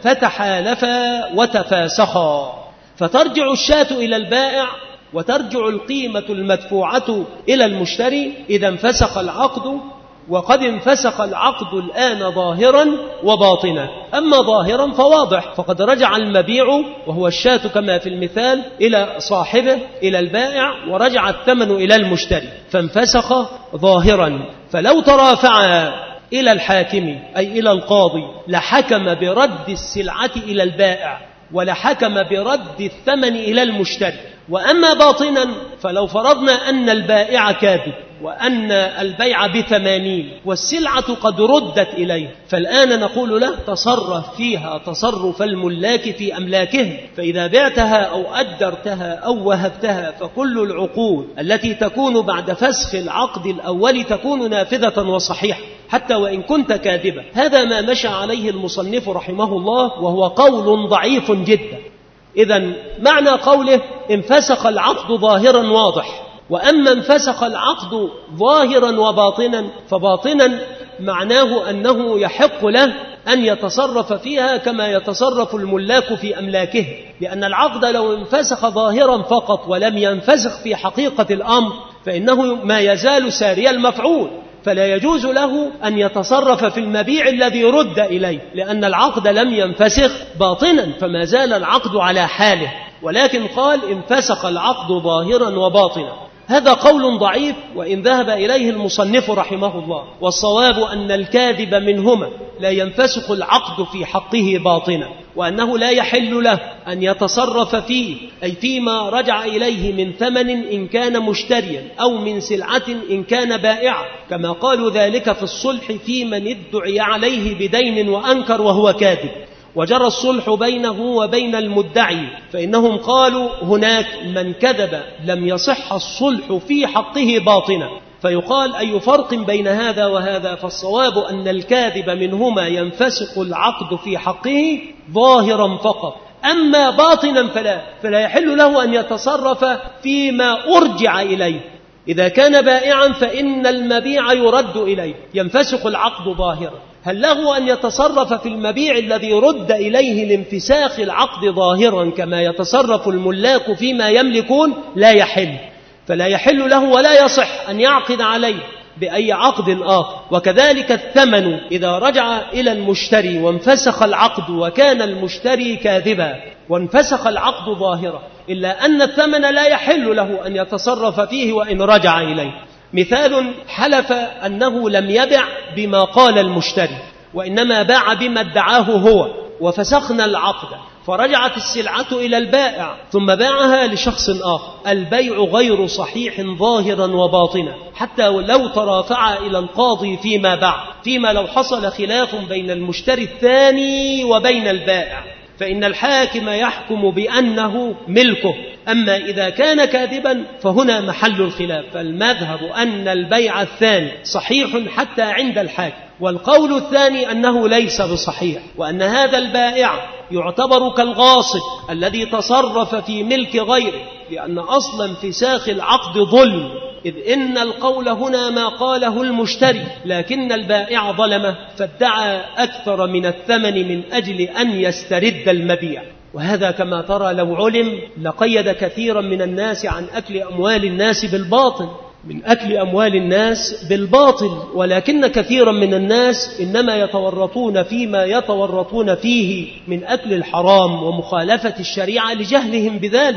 فتحالفا وتفاسخا. فترجع الشاة إلى البائع، وترجع القيمة المدفوعة إلى المشتري إذا انفسخ العقد. وقد انفسخ العقد الآن ظاهرا وباطنا. أما ظاهرا فواضح، فقد رجع المبيع وهو الشاة كما في المثال إلى صاحبه إلى البائع، ورجع الثمن إلى المشتري، فانفسخ ظاهرا. فلو ترافعا إلى الحاكم أي إلى القاضي لحكم برد السلعة إلى البائع، ولحكم برد الثمن إلى المشتري. وأما باطنا فلو فرضنا أن البائع كاذب، وأن البيع بثمانين، والسلعة قد ردت إليه، فالآن نقول له تصرف فيها تصرف الملاك في أملاكهم، فإذا بعتها أو أدرتها أو وهبتها فكل العقود التي تكون بعد فسخ العقد الأول تكون نافذة وصحيحة حتى وإن كنت كاذبا. هذا ما مشى عليه المصنف رحمه الله، وهو قول ضعيف جدا. إذن معنى قوله انفسخ العقد ظاهرا واضح، وأما انفسخ العقد ظاهرا وباطنا، فباطنا معناه أنه يحق له أن يتصرف فيها كما يتصرف الملاك في أملاكه، لأن العقد لو انفسخ ظاهرا فقط ولم ينفسخ في حقيقة الأمر فإنه ما يزال ساري المفعول، فلا يجوز له أن يتصرف في المبيع الذي رد إليه، لأن العقد لم ينفسخ باطنا فما زال العقد على حاله. ولكن قال انفسخ العقد ظاهرا وباطنا. هذا قول ضعيف وإن ذهب إليه المصنف رحمه الله، والصواب أن الكاذب منهما لا ينفسخ العقد في حقه باطنا، وأنه لا يحل له أن يتصرف فيه أي فيما رجع إليه من ثمن إن كان مشتريا أو من سلعة إن كان بائعا، كما قالوا ذلك في الصلح في من ادعي عليه بدين وأنكر وهو كاذب، وجرى الصلح بينه وبين المدعي، فإنهم قالوا هناك من كذب لم يصح الصلح في حقه باطنا. فيقال أي فرق بين هذا وهذا؟ فالصواب أن الكاذب منهما ينفسخ العقد في حقه ظاهرا فقط، أما باطنا فلا فلا يحل له أن يتصرف فيما أرجع إليه. إذا كان بائعا فإن المبيع يرد إليه، ينفسخ العقد ظاهرا. هل له أن يتصرف في المبيع الذي رد إليه لانفساخ العقد ظاهرا كما يتصرف الملاك فيما يملكون؟ لا يحل، فلا يحل له ولا يصح أن يعقد عليه بأي عقد آخر. وكذلك الثمن إذا رجع إلى المشتري وانفسخ العقد وكان المشتري كاذبا وانفسخ العقد ظاهرا، إلا أن الثمن لا يحل له أن يتصرف فيه وإن رجع إليه. مثال: حلف أنه لم يبع بما قال المشتري وإنما باع بما ادعاه هو، وفسخنا العقد، فرجعت السلعة إلى البائع ثم باعها لشخص آخر. البيع غير صحيح ظاهرا وباطنا، حتى لو ترافع إلى القاضي فيما بعد، فيما لو حصل خلاف بين المشتري الثاني وبين البائع، فإن الحاكم يحكم بأنه ملكه. أما إذا كان كاذبا فهنا محل الخلاف، فالمذهب أن البيع الثاني صحيح حتى عند الحاكم، والقول الثاني أنه ليس بصحيح، وأن هذا البائع يعتبر كالغاصب الذي تصرف في ملك غيره، لأن أصلا انفساخ العقد ظلم، إذ إن القول هنا ما قاله المشتري، لكن البائع ظلمه فادعى أكثر من الثمن من أجل أن يسترد المبيع. وهذا كما ترى لو علم لقيد كثيرا من الناس عن أكل أموال الناس بالباطل، من أكل أموال الناس بالباطل. ولكن كثيرا من الناس إنما يتورطون فيما يتورطون فيه من أكل الحرام ومخالفة الشريعة لجهلهم بذلك.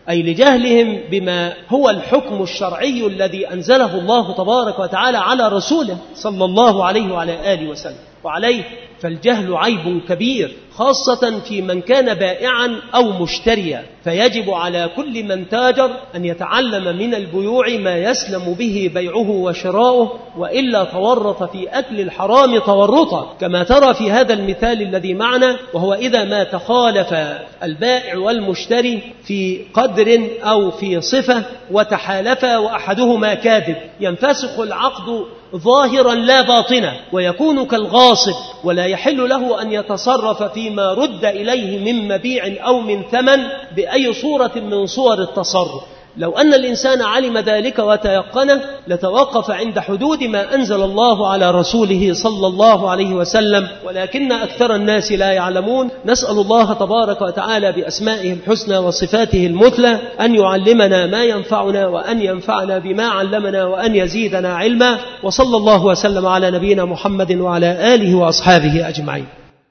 أي لجهلهم بما هو الحكم الشرعي الذي أنزله الله تبارك وتعالى على رسوله صلى الله عليه وعلى آله وسلم. وعليه فالجهل عيب كبير، خاصة في من كان بائعا أو مشتريا، فيجب على كل من تاجر أن يتعلم من البيوع ما يسلم به بيعه وشراؤه، وإلا تورط في أكل الحرام تورطا، كما ترى في هذا المثال الذي معنا، وهو إذا ما تخالف البائع والمشتري في قدر أو في صفة وتحالفا وأحدهما كاذب، ينفسخ العقد ظاهرا لا باطنا، ويكون كالغاصب، ولا يحل له أن يتصرف فيما رد إليه من مبيع أو من ثمن بأي صورة من صور التصرف. لو أن الإنسان علم ذلك وتيقنه لتوقف عند حدود ما أنزل الله على رسوله صلى الله عليه وسلم، ولكن أكثر الناس لا يعلمون. نسأل الله تبارك وتعالى بأسمائه الحسنى وصفاته المثلى أن يعلمنا ما ينفعنا، وأن ينفعنا بما علمنا، وأن يزيدنا علما. وصلى الله وسلم على نبينا محمد وعلى آله وأصحابه أجمعين.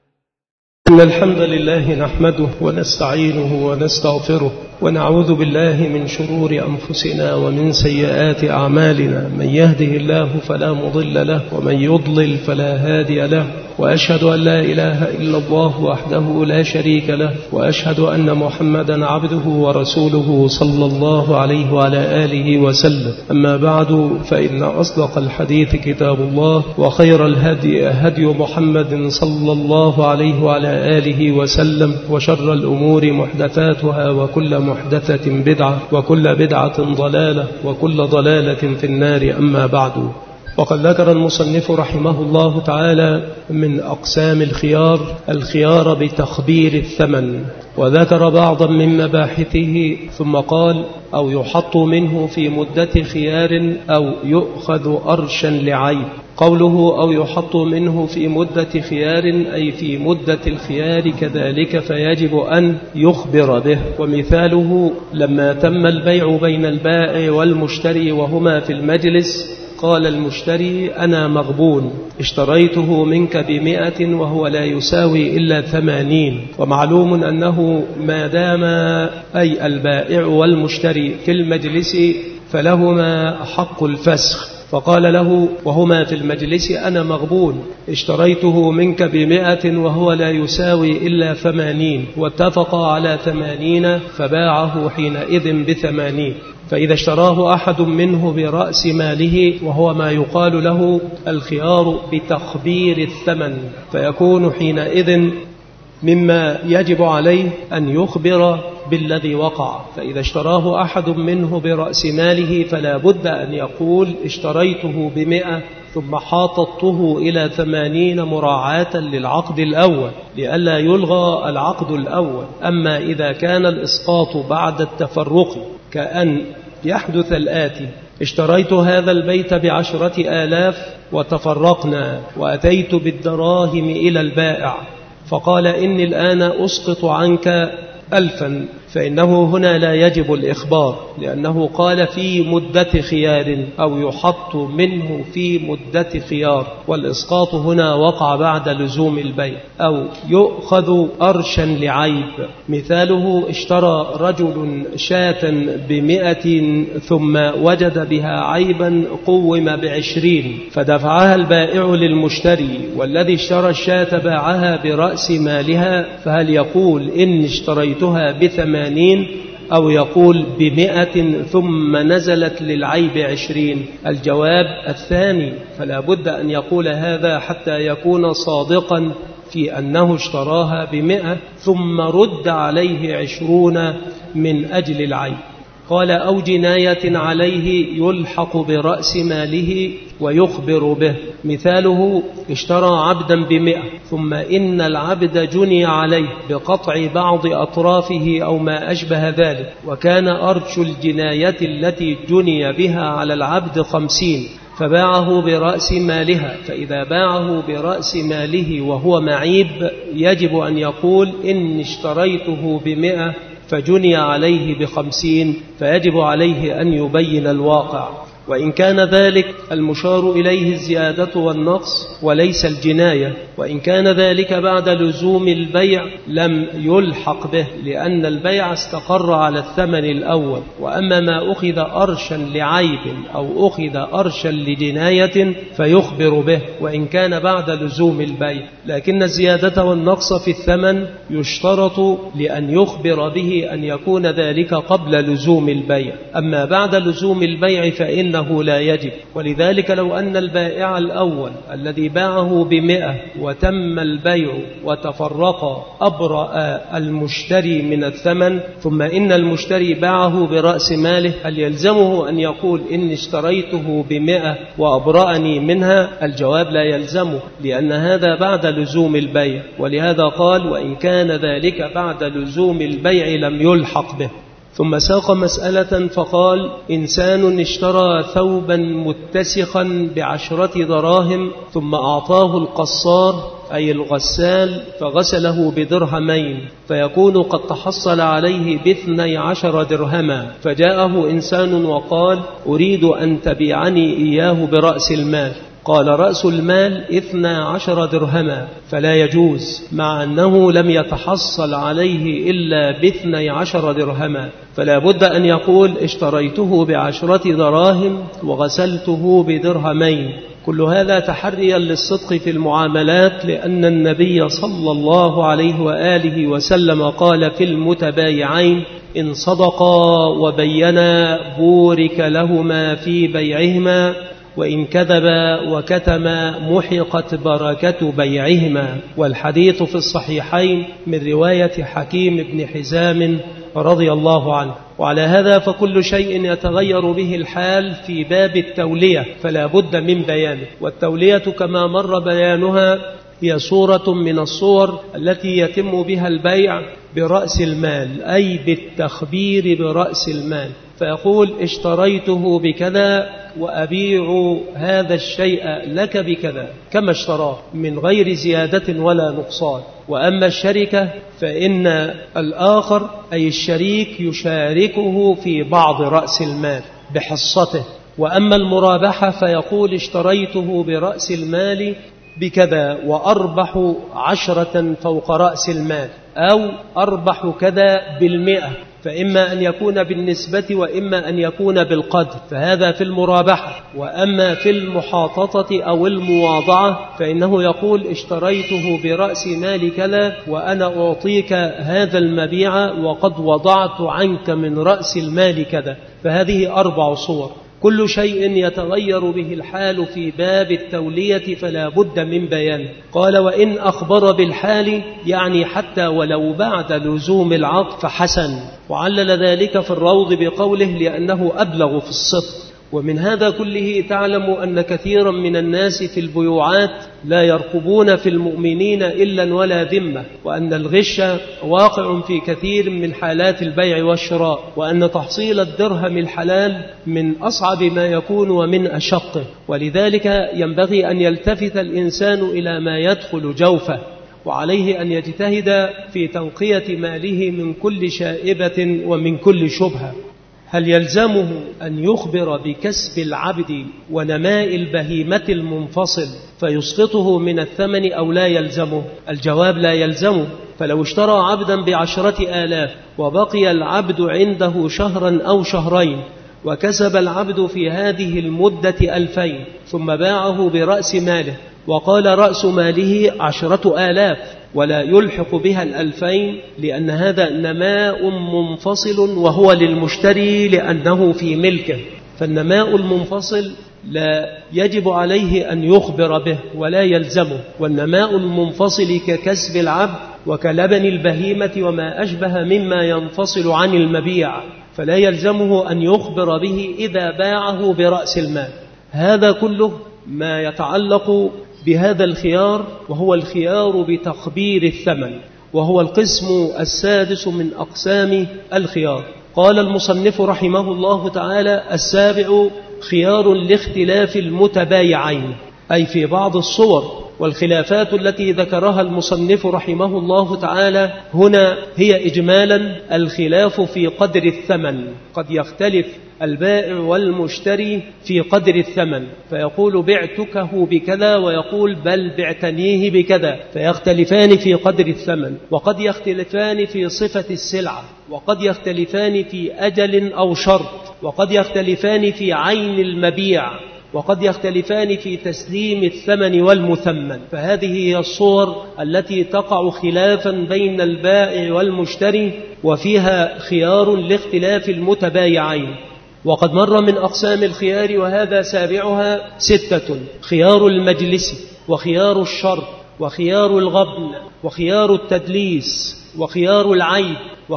إن الحمد لله نحمده ونستعينه ونستغفره، ونعوذ بالله من شرور أنفسنا ومن سيئات أعمالنا. من يهده الله فلا مضل له، ومن يضلل فلا هادي له، وأشهد أن لا إله إلا الله وحده لا شريك له، وأشهد أن محمدا عبده ورسوله صلى الله عليه وعلى آله وسلم. أما بعد، فإن أصدق الحديث كتاب الله، وخير الهدي هدي محمد صلى الله عليه وعلى آله وسلم، وشر الأمور محدثاتها، وكل محدثة بدعة، وكل بدعة ضلالة، وكل ضلالة في النار. أما بعد، وقد ذكر المصنف رحمه الله تعالى من أقسام الخيار الخيار بتخبير الثمن، وذكر بعضا من مباحثه، ثم قال: أو يحط منه في مدة خيار أو يؤخذ أرشا لعيب. قوله أو يحط منه في مدة خيار أي في مدة الخيار كذلك، فيجب أن يخبر به. ومثاله: لما تم البيع بين البائع والمشتري وهما في المجلس، قال المشتري: أنا مغبون، اشتريته منك بمئة وهو لا يساوي إلا ثمانين. ومعلوم أنه ما دام أي البائع والمشتري في المجلس فلهما حق الفسخ، فقال له وهما في المجلس: أنا مغبون، اشتريته منك بمئة وهو لا يساوي إلا ثمانين، واتفقا على ثمانين، فباعه حينئذ بثمانين. فإذا اشتراه أحد منه برأس ماله، وهو ما يقال له الخيار بتخبير الثمن، فيكون حينئذ مما يجب عليه أن يخبر بالذي وقع. فإذا اشتراه أحد منه برأس ماله فلا بد أن يقول: اشتريته بمئة ثم حاططته إلى ثمانين مراعاة للعقد الأول لئلا يلغى العقد الأول. أما إذا كان الإسقاط بعد التفرق، كأن يحدث الآتي: اشتريت هذا البيت بعشرة آلاف وتفرقنا، وأتيت بالدراهم إلى البائع فقال: إني الآن أسقط عنك ألفا، فإنه هنا لا يجب الإخبار، لأنه قال في مدة خيار أو يحط منه في مدة خيار، والإسقاط هنا وقع بعد لزوم البيع. أو يؤخذ أرشا لعيب. مثاله: اشترى رجل شاة بمئة ثم وجد بها عيبا قوم بعشرين، فدفعها البائع للمشتري، والذي اشترى الشاة باعها برأس مالها، فهل يقول إن اشتريتها بثمانين أو يقول بمئة ثم نزلت للعيب عشرين؟ الجواب الثاني، فلا بد أن يقول هذا حتى يكون صادقا في أنه اشتراها بمئة ثم رد عليه عشرون من أجل العيب. قال: أو جناية عليه يلحق برأس ماله ويخبر به. مثاله: اشترى عبدا بمئة ثم إن العبد جني عليه بقطع بعض أطرافه أو ما أشبه ذلك، وكان أرش الجناية التي جني بها على العبد خمسين، فباعه برأس مالها. فإذا باعه برأس ماله وهو معيب يجب أن يقول: إن اشتريته بمئة فجني عليه بخمسين، فيجب عليه أن يبين الواقع. وإن كان ذلك المشار إليه الزيادة والنقص وليس الجناية، وإن كان ذلك بعد لزوم البيع لم يلحق به، لأن البيع استقر على الثمن الأول. وأما ما أخذ أرشا لعيب أو أخذ أرشا لجناية فيخبر به وإن كان بعد لزوم البيع، لكن الزيادة والنقص في الثمن يشترط لأن يخبر به أن يكون ذلك قبل لزوم البيع. أما بعد لزوم البيع فإنه لا يجب. ولذلك لو أن البائع الأول الذي باعه بمئة وتم البيع وتفرق أبرأ المشتري من الثمن، ثم إن المشتري باعه برأس ماله، هل يلزمه أن يقول إن اشتريته بمئة وأبرأني منها؟ الجواب لا يلزمه، لأن هذا بعد لزوم البيع. ولهذا قال وإن كان ذلك بعد لزوم البيع لم يلحق به. ثم ساق مسألة فقال إنسان اشترى ثوبا متسخا بعشرة دراهم ثم أعطاه القصار أي الغسال فغسله بدرهمين، فيكون قد تحصل عليه باثني عشر درهما. فجاءه إنسان وقال أريد أن تبيعني إياه برأس المال. قال رأس المال اثنا عشر درهما، فلا يجوز، مع أنه لم يتحصل عليه إلا باثني عشر درهما. فلا بد أن يقول اشتريته بعشرة دراهم وغسلته بدرهمين. كل هذا تحريا للصدق في المعاملات، لأن النبي صلى الله عليه وآله وسلم قال في المتبايعين إن صدقا وبينا بورك لهما في بيعهما، وإن كذبا وكتما محقت بركة بيعهما. والحديث في الصحيحين من رواية حكيم بن حزام رضي الله عنه. وعلى هذا فكل شيء يتغير به الحال في باب التولية فلا بد من بيانه. والتولية كما مر بيانها هي صورة من الصور التي يتم بها البيع برأس المال، أي بالتخبير برأس المال، فيقول اشتريته بكذا وأبيع هذا الشيء لك بكذا كما اشتراه من غير زيادة ولا نقصان. وأما الشركة فإن الآخر أي الشريك يشاركه في بعض رأس المال بحصته. وأما المرابحة فيقول اشتريته برأس المال بكذا وأربح عشرة فوق رأس المال، أو أربح كذا بالمئة، فإما أن يكون بالنسبة وإما أن يكون بالقدر، فهذا في المرابحة. وأما في المحاططة أو المواضعة فإنه يقول اشتريته برأس مال كذا وأنا أعطيك هذا المبيع وقد وضعت عنك من رأس المال كذا. فهذه أربع صور، كل شيء يتغير به الحال في باب التولية فلا بد من بيانه. قال وإن أخبر بالحال يعني حتى ولو بعد لزوم العقد فحسن. وعلل ذلك في الروض بقوله لأنه أبلغ في الصدق. ومن هذا كله تعلم أن كثيرا من الناس في البيوعات لا يرقبون في المؤمنين إلا ولا ذمة، وأن الغش واقع في كثير من حالات البيع والشراء، وأن تحصيل الدرهم الحلال من أصعب ما يكون ومن أشقه. ولذلك ينبغي أن يلتفت الإنسان إلى ما يدخل جوفه، وعليه أن يجتهد في تنقية ماله من كل شائبة ومن كل شبهة. هل يلزمه أن يخبر بكسب العبد ونماء البهيمة المنفصل فيسقطه من الثمن أو لا يلزمه؟ الجواب لا يلزمه. فلو اشترى عبدا بعشرة آلاف وبقي العبد عنده شهرا أو شهرين وكسب العبد في هذه المدة ألفين ثم باعه برأس ماله وقال رأس ماله عشرة آلاف ولا يلحق بها الألفين، لأن هذا نماء منفصل وهو للمشتري لأنه في ملكه. فالنماء المنفصل لا يجب عليه أن يخبر به ولا يلزمه. والنماء المنفصل ككسب العبد وكلبن البهيمة وما أشبه مما ينفصل عن المبيع، فلا يلزمه أن يخبر به إذا باعه برأس المال. هذا كله ما يتعلق بهذا الخيار، وهو الخيار بتخبير الثمن، وهو القسم السادس من أقسام الخيار. قال المصنف رحمه الله تعالى السابع خيار لاختلاف المتبايعين، أي في بعض الصور والخلافات التي ذكرها المصنف رحمه الله تعالى هنا هي إجمالا الخلاف في قدر الثمن. قد يختلف البائع والمشتري في قدر الثمن، فيقول بعتكه بكذا ويقول بل بعتنيه بكذا، فيختلفان في قدر الثمن. وقد يختلفان في صفة السلعة، وقد يختلفان في أجل أو شرط، وقد يختلفان في عين المبيع، وقد يختلفان في تسليم الثمن والمثمن. فهذه هي الصور التي تقع خلافا بين البائع والمشتري، وفيها خيار لاختلاف المتبايعين. وقد مر من أقسام الخيار وهذا سابعها ستة: خيار المجلس، وخيار الشرط، وخيار الغبن، وخيار التدليس، وخيار العيب،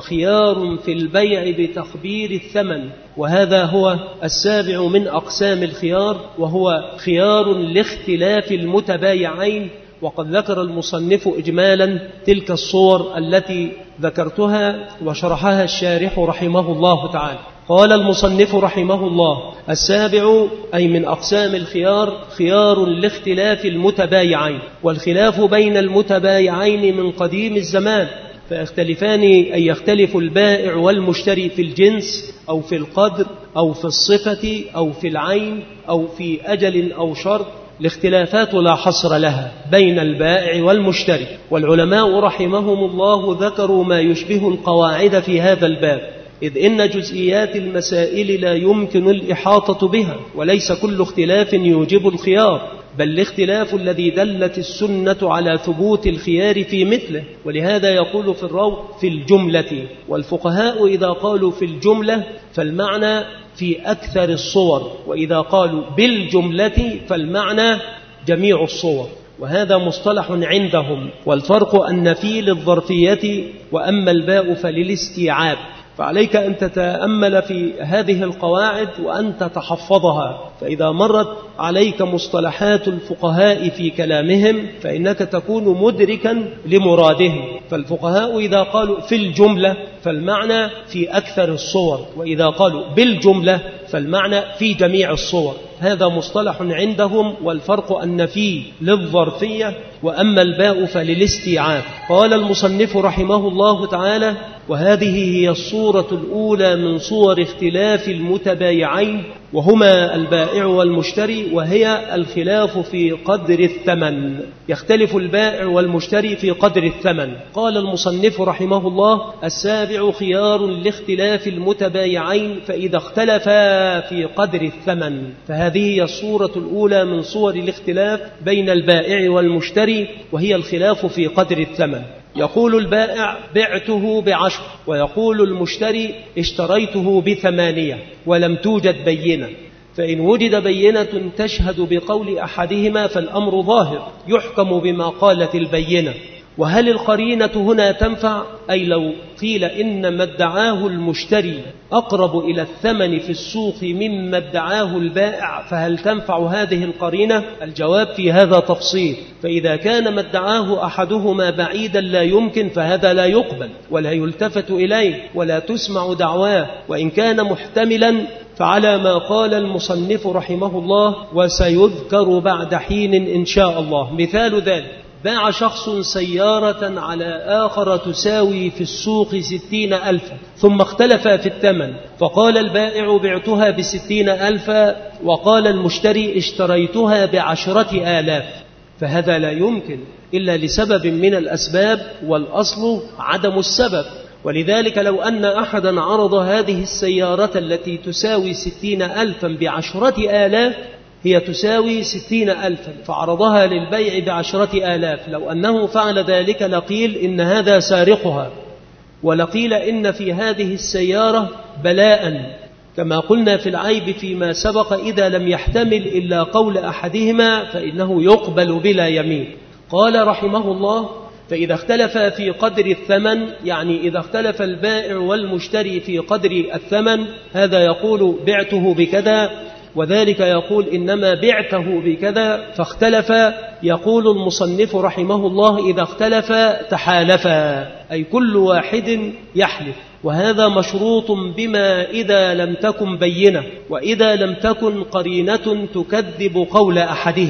وخيار في البيع بتخبير الثمن. وهذا هو السابع من أقسام الخيار، وهو خيار لاختلاف المتبايعين. وقد ذكر المصنف إجمالا تلك الصور التي ذكرتها وشرحها الشارح رحمه الله تعالى. قال المصنف رحمه الله: السابع أي من أقسام الخيار خيار لاختلاف المتبايعين. والخلاف بين المتبايعين من قديم الزمان، فيختلفان أي يختلف البائع والمشتري في الجنس أو في القدر أو في الصفة أو في العين أو في أجل أو شرط. الاختلافات لا حصر لها بين البائع والمشتري، والعلماء رحمهم الله ذكروا ما يشبه القواعد في هذا الباب، إذ إن جزئيات المسائل لا يمكن الإحاطة بها، وليس كل اختلاف يوجب الخيار، بل الاختلاف الذي دلت السنة على ثبوت الخيار في مثله. ولهذا يقول في الروض في الجملة. والفقهاء إذا قالوا في الجملة فالمعنى في أكثر الصور، وإذا قالوا بالجملة فالمعنى جميع الصور، وهذا مصطلح عندهم. والفرق أن في للظرفية، وأما الباء فللاستيعاب. فعليك أن تتأمل في هذه القواعد وأن تتحفظها، فإذا مرت عليك مصطلحات الفقهاء في كلامهم فإنك تكون مدركا لمرادهم. فالفقهاء إذا قالوا في الجملة فالمعنى في أكثر الصور، وإذا قالوا بالجملة فالمعنى في جميع الصور. هذا مصطلح عندهم. والفرق أن في للظرفية، وأما الباء فللاستيعاب. قال المصنف رحمه الله تعالى: وهذه هي الصورة الأولى من صور اختلاف المتبايعين، وهما البائع والمشتري، وهي الخلاف في قدر الثمن. يختلف البائع والمشتري في قدر الثمن. قال المصنف رحمه الله: السابع خيار لاختلاف المتبايعين فإذا اختلفا في قدر الثمن. فهذه هي الصورة الأولى من صور الاختلاف بين البائع والمشتري، وهي الخلاف في قدر الثمن. يقول البائع بعته بعشر، ويقول المشتري اشتريته بثمانية، ولم توجد بينة. فإن وجد بينة تشهد بقول أحدهما فالأمر ظاهر، يحكم بما قالت البينة. وهل القرينة هنا تنفع؟ أي لو قيل إن ما ادعاه المشتري أقرب إلى الثمن في السوق مما ادعاه البائع، فهل تنفع هذه القرينة؟ الجواب في هذا تفصيل. فإذا كان ما ادعاه أحدهما بعيدا لا يمكن، فهذا لا يقبل ولا يلتفت إليه ولا تسمع دعواه. وإن كان محتملا فعلى ما قال المصنف رحمه الله، وسيذكر بعد حين إن شاء الله. مثال ذلك: باع شخص سيارة على آخر تساوي في السوق ستين ألفا، ثم اختلفا في الثمن، فقال البائع بعتها بستين ألفا، وقال المشتري اشتريتها بعشرة آلاف. فهذا لا يمكن إلا لسبب من الأسباب، والأصل عدم السبب. ولذلك لو أن أحدا عرض هذه السيارة التي تساوي ستين ألفا بعشرة آلاف، هي تساوي ستين ألفا، فعرضها للبيع بعشرة آلاف، لو أنه فعل ذلك لقيل إن هذا سارقها، ولقيل إن في هذه السيارة بلاء، كما قلنا في العيب فيما سبق: إذا لم يحتمل إلا قول أحدهما فإنه يقبل بلا يمين. قال رحمه الله: فإذا اختلف في قدر الثمن، يعني إذا اختلف البائع والمشتري في قدر الثمن، هذا يقول بعته بكذا، وذلك يقول إنما بعته بكذا، فاختلف. يقول المصنف رحمه الله: إذا اختلف تحالفا، أي كل واحد يحلف. وهذا مشروط بما إذا لم تكن بينة، وإذا لم تكن قرينة تكذب قول أحدهما.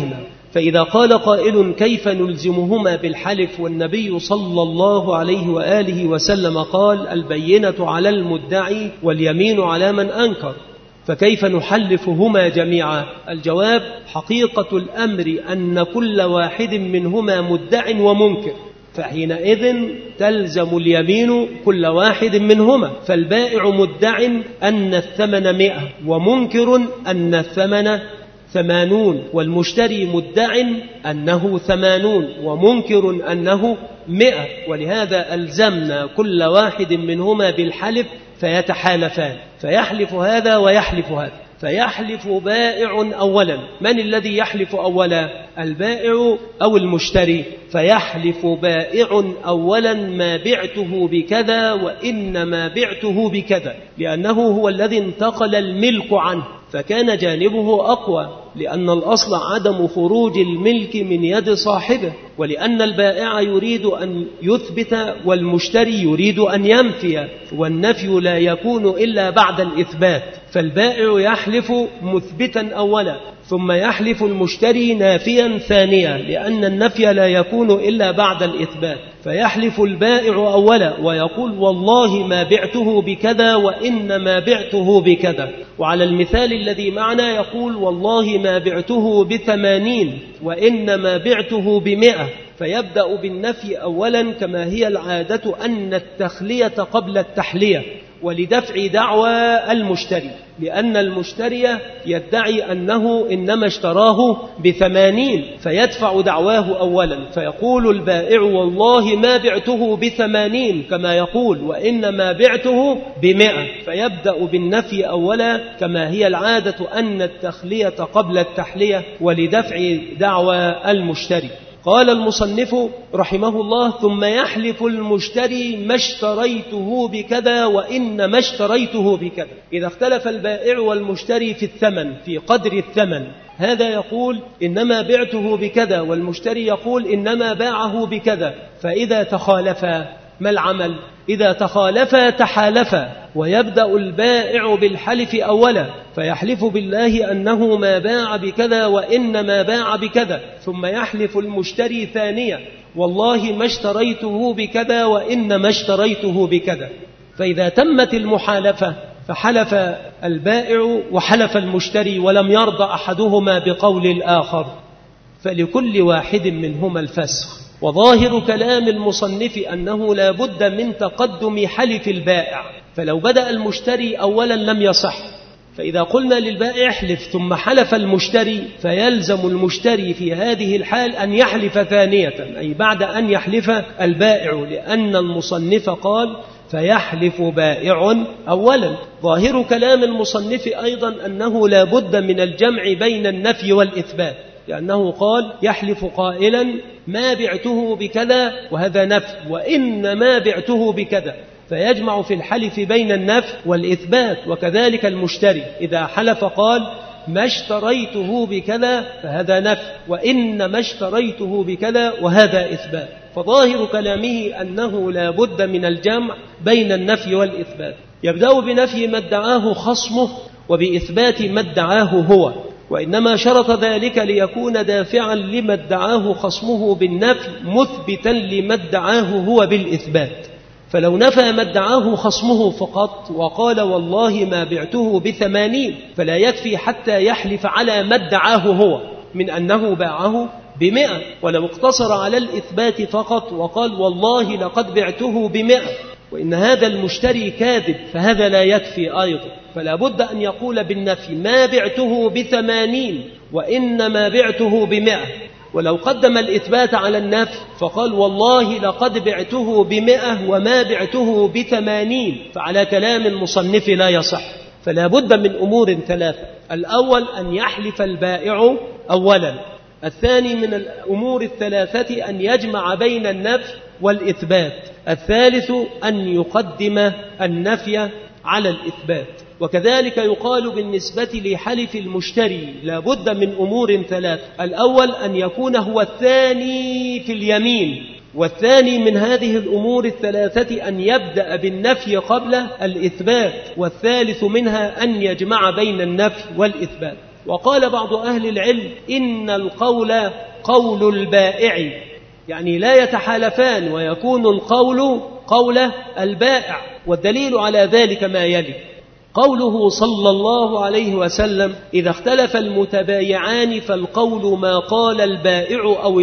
فإذا قال قائل كيف نلزمهما بالحلف والنبي صلى الله عليه وآله وسلم قال البينة على المدعي واليمين على من أنكر، فكيف نحلفهما جميعا؟ الجواب حقيقة الأمر أن كل واحد منهما مدع ومنكر، فحينئذ تلزم اليمين كل واحد منهما، فالبائع مدع أن الثمن مئة ومنكر أن الثمن ثمانون، والمشتري مدع أنه ثمانون ومنكر أنه مئة، ولهذا ألزمنا كل واحد منهما بالحلف فيتحالفان، فيحلف هذا ويحلف هذا. فيحلف بائع أولا. من الذي يحلف أولا؟ البائع أو المشتري؟ فيحلف بائع أولا ما بعته بكذا وإنما بعته بكذا، لأنه هو الذي انتقل الملك عنه، فكان جانبه أقوى، لأن الأصل عدم خروج الملك من يد صاحبه، ولأن البائع يريد أن يثبت والمشتري يريد أن ينفي، والنفي لا يكون إلا بعد الإثبات، فالبائع يحلف مثبتا أولا ثم يحلف المشتري نافيا ثانيا، لأن النفي لا يكون إلا بعد الإثبات، فيحلف البائع أولا ويقول والله ما بعته بكذا وإنما بعته بكذا. وعلى المثال الذي معنا يقول والله ما بعته بثمانين وإنما بعته بمئة، فيبدأ بالنفي أولا كما هي العادة أن التخلية قبل التحلية، ولدفع دعوى المشتري، لأن المشتري يدعي أنه إنما اشتراه بثمانين، فيدفع دعواه أولا، فيقول البائع والله ما بعته بثمانين كما يقول وإنما بعته بمئة، فيبدأ بالنفي أولا كما هي العادة أن التخلية قبل التحلية ولدفع دعوى المشتري. قال المصنف رحمه الله ثم يحلف المشتري ما اشتريته بكذا وإنما اشتريته بكذا. إذا اختلف البائع والمشتري في الثمن في قدر الثمن، هذا يقول إنما بعته بكذا والمشتري يقول إنما باعه بكذا، فإذا تخالفا ما العمل؟ إذا تخالفا تحالفا، ويبدأ البائع بالحلف أولا فيحلف بالله أنه ما باع بكذا وإنما باع بكذا، ثم يحلف المشتري ثانيا والله ما اشتريته بكذا وإنما اشتريته بكذا. فإذا تمت المحالفة فحلف البائع وحلف المشتري ولم يرضى أحدهما بقول الآخر، فلكل واحد منهما الفسخ. وظاهر كلام المصنف أنه لا بد من تقدم حلف البائع، فلو بدأ المشتري أولا لم يصح، فإذا قلنا للبائع احلف ثم حلف المشتري فيلزم المشتري في هذه الحال أن يحلف ثانية، أي بعد أن يحلف البائع، لأن المصنف قال فيحلف بائع أولا. ظاهر كلام المصنف أيضا أنه لا بد من الجمع بين النفي والإثبات، لأنه قال يحلف قائلا ما بعته بكذا وهذا نفي وإنما بعته بكذا، فيجمع في الحلف بين النفي والإثبات. وكذلك المشتري إذا حلف قال ما اشتريته بكذا فهذا نفي وإنما اشتريته بكذا وهذا إثبات. فظاهر كلامه أنه لا بد من الجمع بين النفي والإثبات. يبدأ بنفي ما ادعاه خصمه وبإثبات ما ادعاه هو، وإنما شرط ذلك ليكون دافعا لما ادعاه خصمه بالنفي مثبتا لما ادعاه هو بالإثبات. فلو نفى ما ادعاه خصمه فقط وقال والله ما بعته بثمانين فلا يكفي حتى يحلف على ما ادعاه هو من أنه باعه بمئة، ولو اقتصر على الإثبات فقط وقال والله لقد بعته بمئة وإن هذا المشتري كاذب فهذا لا يكفي أيضا، فلا بد أن يقول بالنفي ما بعته بثمانين وإنما بعته بمئة. ولو قدم الإثبات على النفي فقال والله لقد بعته بمئة وما بعته بثمانين فعلى كلام المصنف لا يصح. فلا بد من أمور ثلاثة: الأول أن يحلف البائع أولا، الثاني من الأمور الثلاثة أن يجمع بين النفي والإثبات، الثالث أن يقدم النفي على الإثبات. وكذلك يقال بالنسبة لحلف المشتري لا بد من أمور ثلاث: الأول أن يكون هو الثاني في اليمين، والثاني من هذه الأمور الثلاثة أن يبدأ بالنفي قبل الإثبات، والثالث منها أن يجمع بين النفي والإثبات. وقال بعض أهل العلم إن القول قول البائع، يعني لا يتحالفان ويكون القول قول البائع. والدليل على ذلك ما يلي: قوله صلى الله عليه وسلم: إذا اختلف المتبايعان فالقول ما قال البائع أو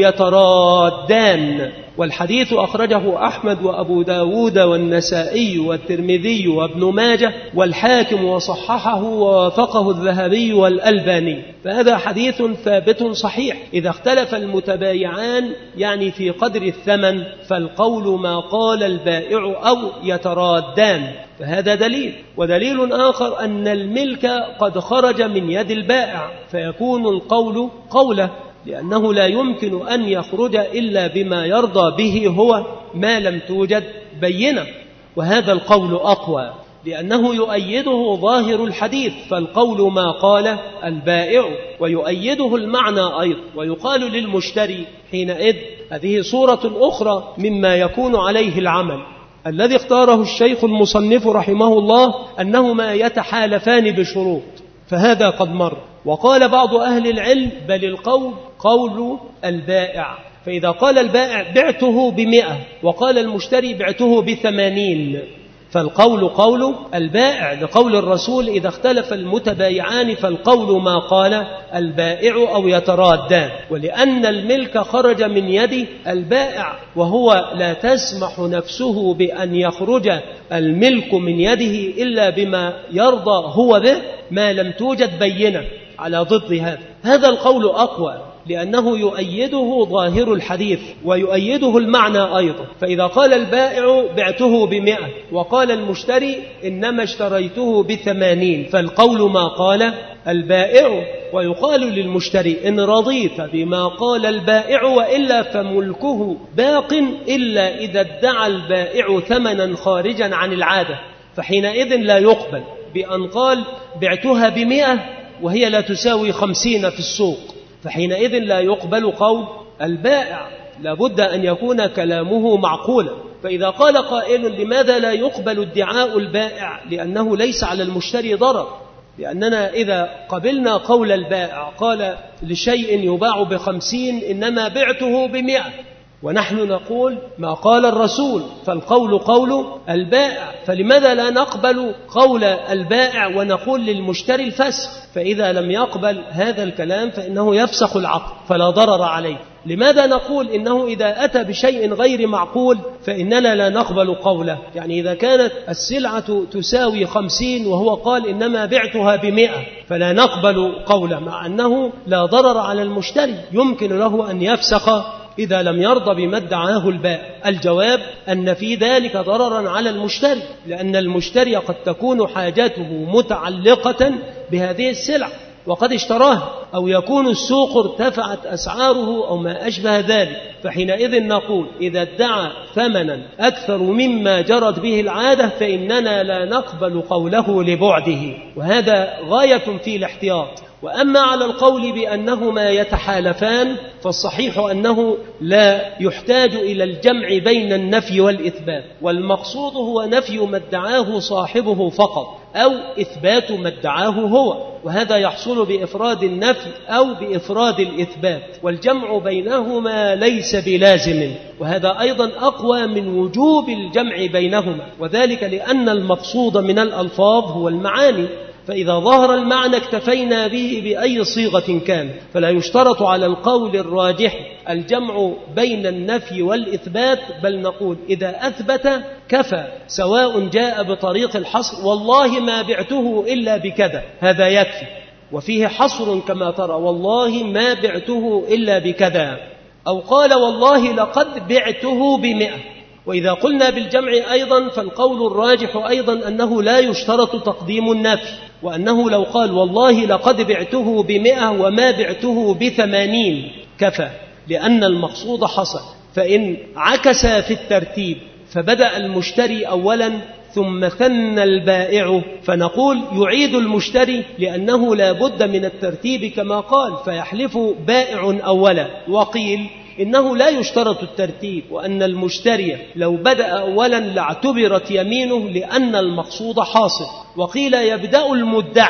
يترادان. والحديث أخرجه أحمد وأبو داود والنسائي والترمذي وابن ماجه والحاكم وصححه ووافقه الذهبي والألباني. فهذا حديث ثابت صحيح: إذا اختلف المتبايعان يعني في قدر الثمن فالقول ما قال البائع أو يترادان. فهذا دليل. ودليل آخر أن الملك قد خرج من يد البائع فيكون القول قوله، لأنه لا يمكن أن يخرج إلا بما يرضى به هو ما لم توجد بينة. وهذا القول أقوى لأنه يؤيده ظاهر الحديث، فالقول ما قال البائع، ويؤيده المعنى أيضا. ويقال للمشتري حينئذ: هذه صورة أخرى مما يكون عليه العمل. الذي اختاره الشيخ المصنف رحمه الله أنهما يتحالفان بشروط، فهذا قد مر. وقال بعض أهل العلم: بل القول قول البائع، فإذا قال البائع بعته بمئة وقال المشتري بعته بثمانين فالقول قول البائع، لقول الرسول: إذا اختلف المتبايعان فالقول ما قال البائع أو يترادان. ولأن الملك خرج من يد البائع وهو لا تسمح نفسه بأن يخرج الملك من يده إلا بما يرضى هو به ما لم توجد بينة على ضد هذا. هذا القول أقوى لأنه يؤيده ظاهر الحديث ويؤيده المعنى أيضا. فإذا قال البائع بعته بمئة وقال المشتري إنما اشتريته بثمانين فالقول ما قال البائع. ويقال للمشتري: إن رضيت بما قال البائع وإلا فملكه باق إلا إذا ادعى البائع ثمنا خارجا عن العادة، فحينئذ لا يقبل بأن قال بعتها بمئة وهي لا تساوي خمسين في السوق، فحينئذ لا يقبل قول البائع، لابد أن يكون كلامه معقولا. فإذا قال قائل: لماذا لا يقبل ادعاء البائع؟ لأنه ليس على المشتري ضرر، لأننا إذا قبلنا قول البائع قال لشيء يباع بخمسين إنما بعته بمئة، ونحن نقول ما قال الرسول فالقول قول البائع، فلماذا لا نقبل قول البائع ونقول للمشتري الفسخ؟ فإذا لم يقبل هذا الكلام فإنه يفسخ العقد فلا ضرر عليه. لماذا نقول إنه إذا أتى بشيء غير معقول فإننا لا نقبل قوله؟ يعني إذا كانت السلعة تساوي خمسين وهو قال إنما بعتها بمئة فلا نقبل قوله، مع أنه لا ضرر على المشتري، يمكن له أن يفسخ إذا لم يرضى بما ادعاه البائع. الجواب أن في ذلك ضررا على المشتري، لأن المشتري قد تكون حاجاته متعلقة بهذه السلعة وقد اشتراها، أو يكون السوق ارتفعت أسعاره أو ما أشبه ذلك، فحينئذ نقول إذا ادعى ثمنا أكثر مما جرت به العادة فإننا لا نقبل قوله لبعده، وهذا غاية في الاحتياط. وأما على القول بأنهما يتحالفان فالصحيح أنه لا يحتاج إلى الجمع بين النفي والإثبات، والمقصود هو نفي ما ادعاه صاحبه فقط أو إثبات ما ادعاه هو، وهذا يحصل بإفراد النفي أو بإفراد الإثبات، والجمع بينهما ليس بلازم، وهذا أيضا أقوى من وجوب الجمع بينهما، وذلك لأن المقصود من الألفاظ هو المعاني، فإذا ظهر المعنى اكتفينا به بأي صيغة كان، فلا يشترط على القول الراجح الجمع بين النفي والإثبات، بل نقول إذا أثبت كفى، سواء جاء بطريق الحصر والله ما بعته إلا بكذا، هذا يكفي، وفيه حصر كما ترى والله ما بعته إلا بكذا، أو قال والله لقد بعته بمئة. وإذا قلنا بالجمع أيضا فالقول الراجح أيضا أنه لا يشترط تقديم النفي، وأنه لو قال والله لقد بعته بمئة وما بعته بثمانين كفى، لأن المقصود حصل. فإن عكس في الترتيب فبدأ المشتري أولا ثم ثنى البائع فنقول يعيد المشتري، لأنه لا بد من الترتيب كما قال، فيحلف بائع أولا. وقيل إنه لا يشترط الترتيب، وأن المشتري لو بدأ أولا لاعتبرت يمينه لأن المقصود حاصل. وقيل يبدأ المدعي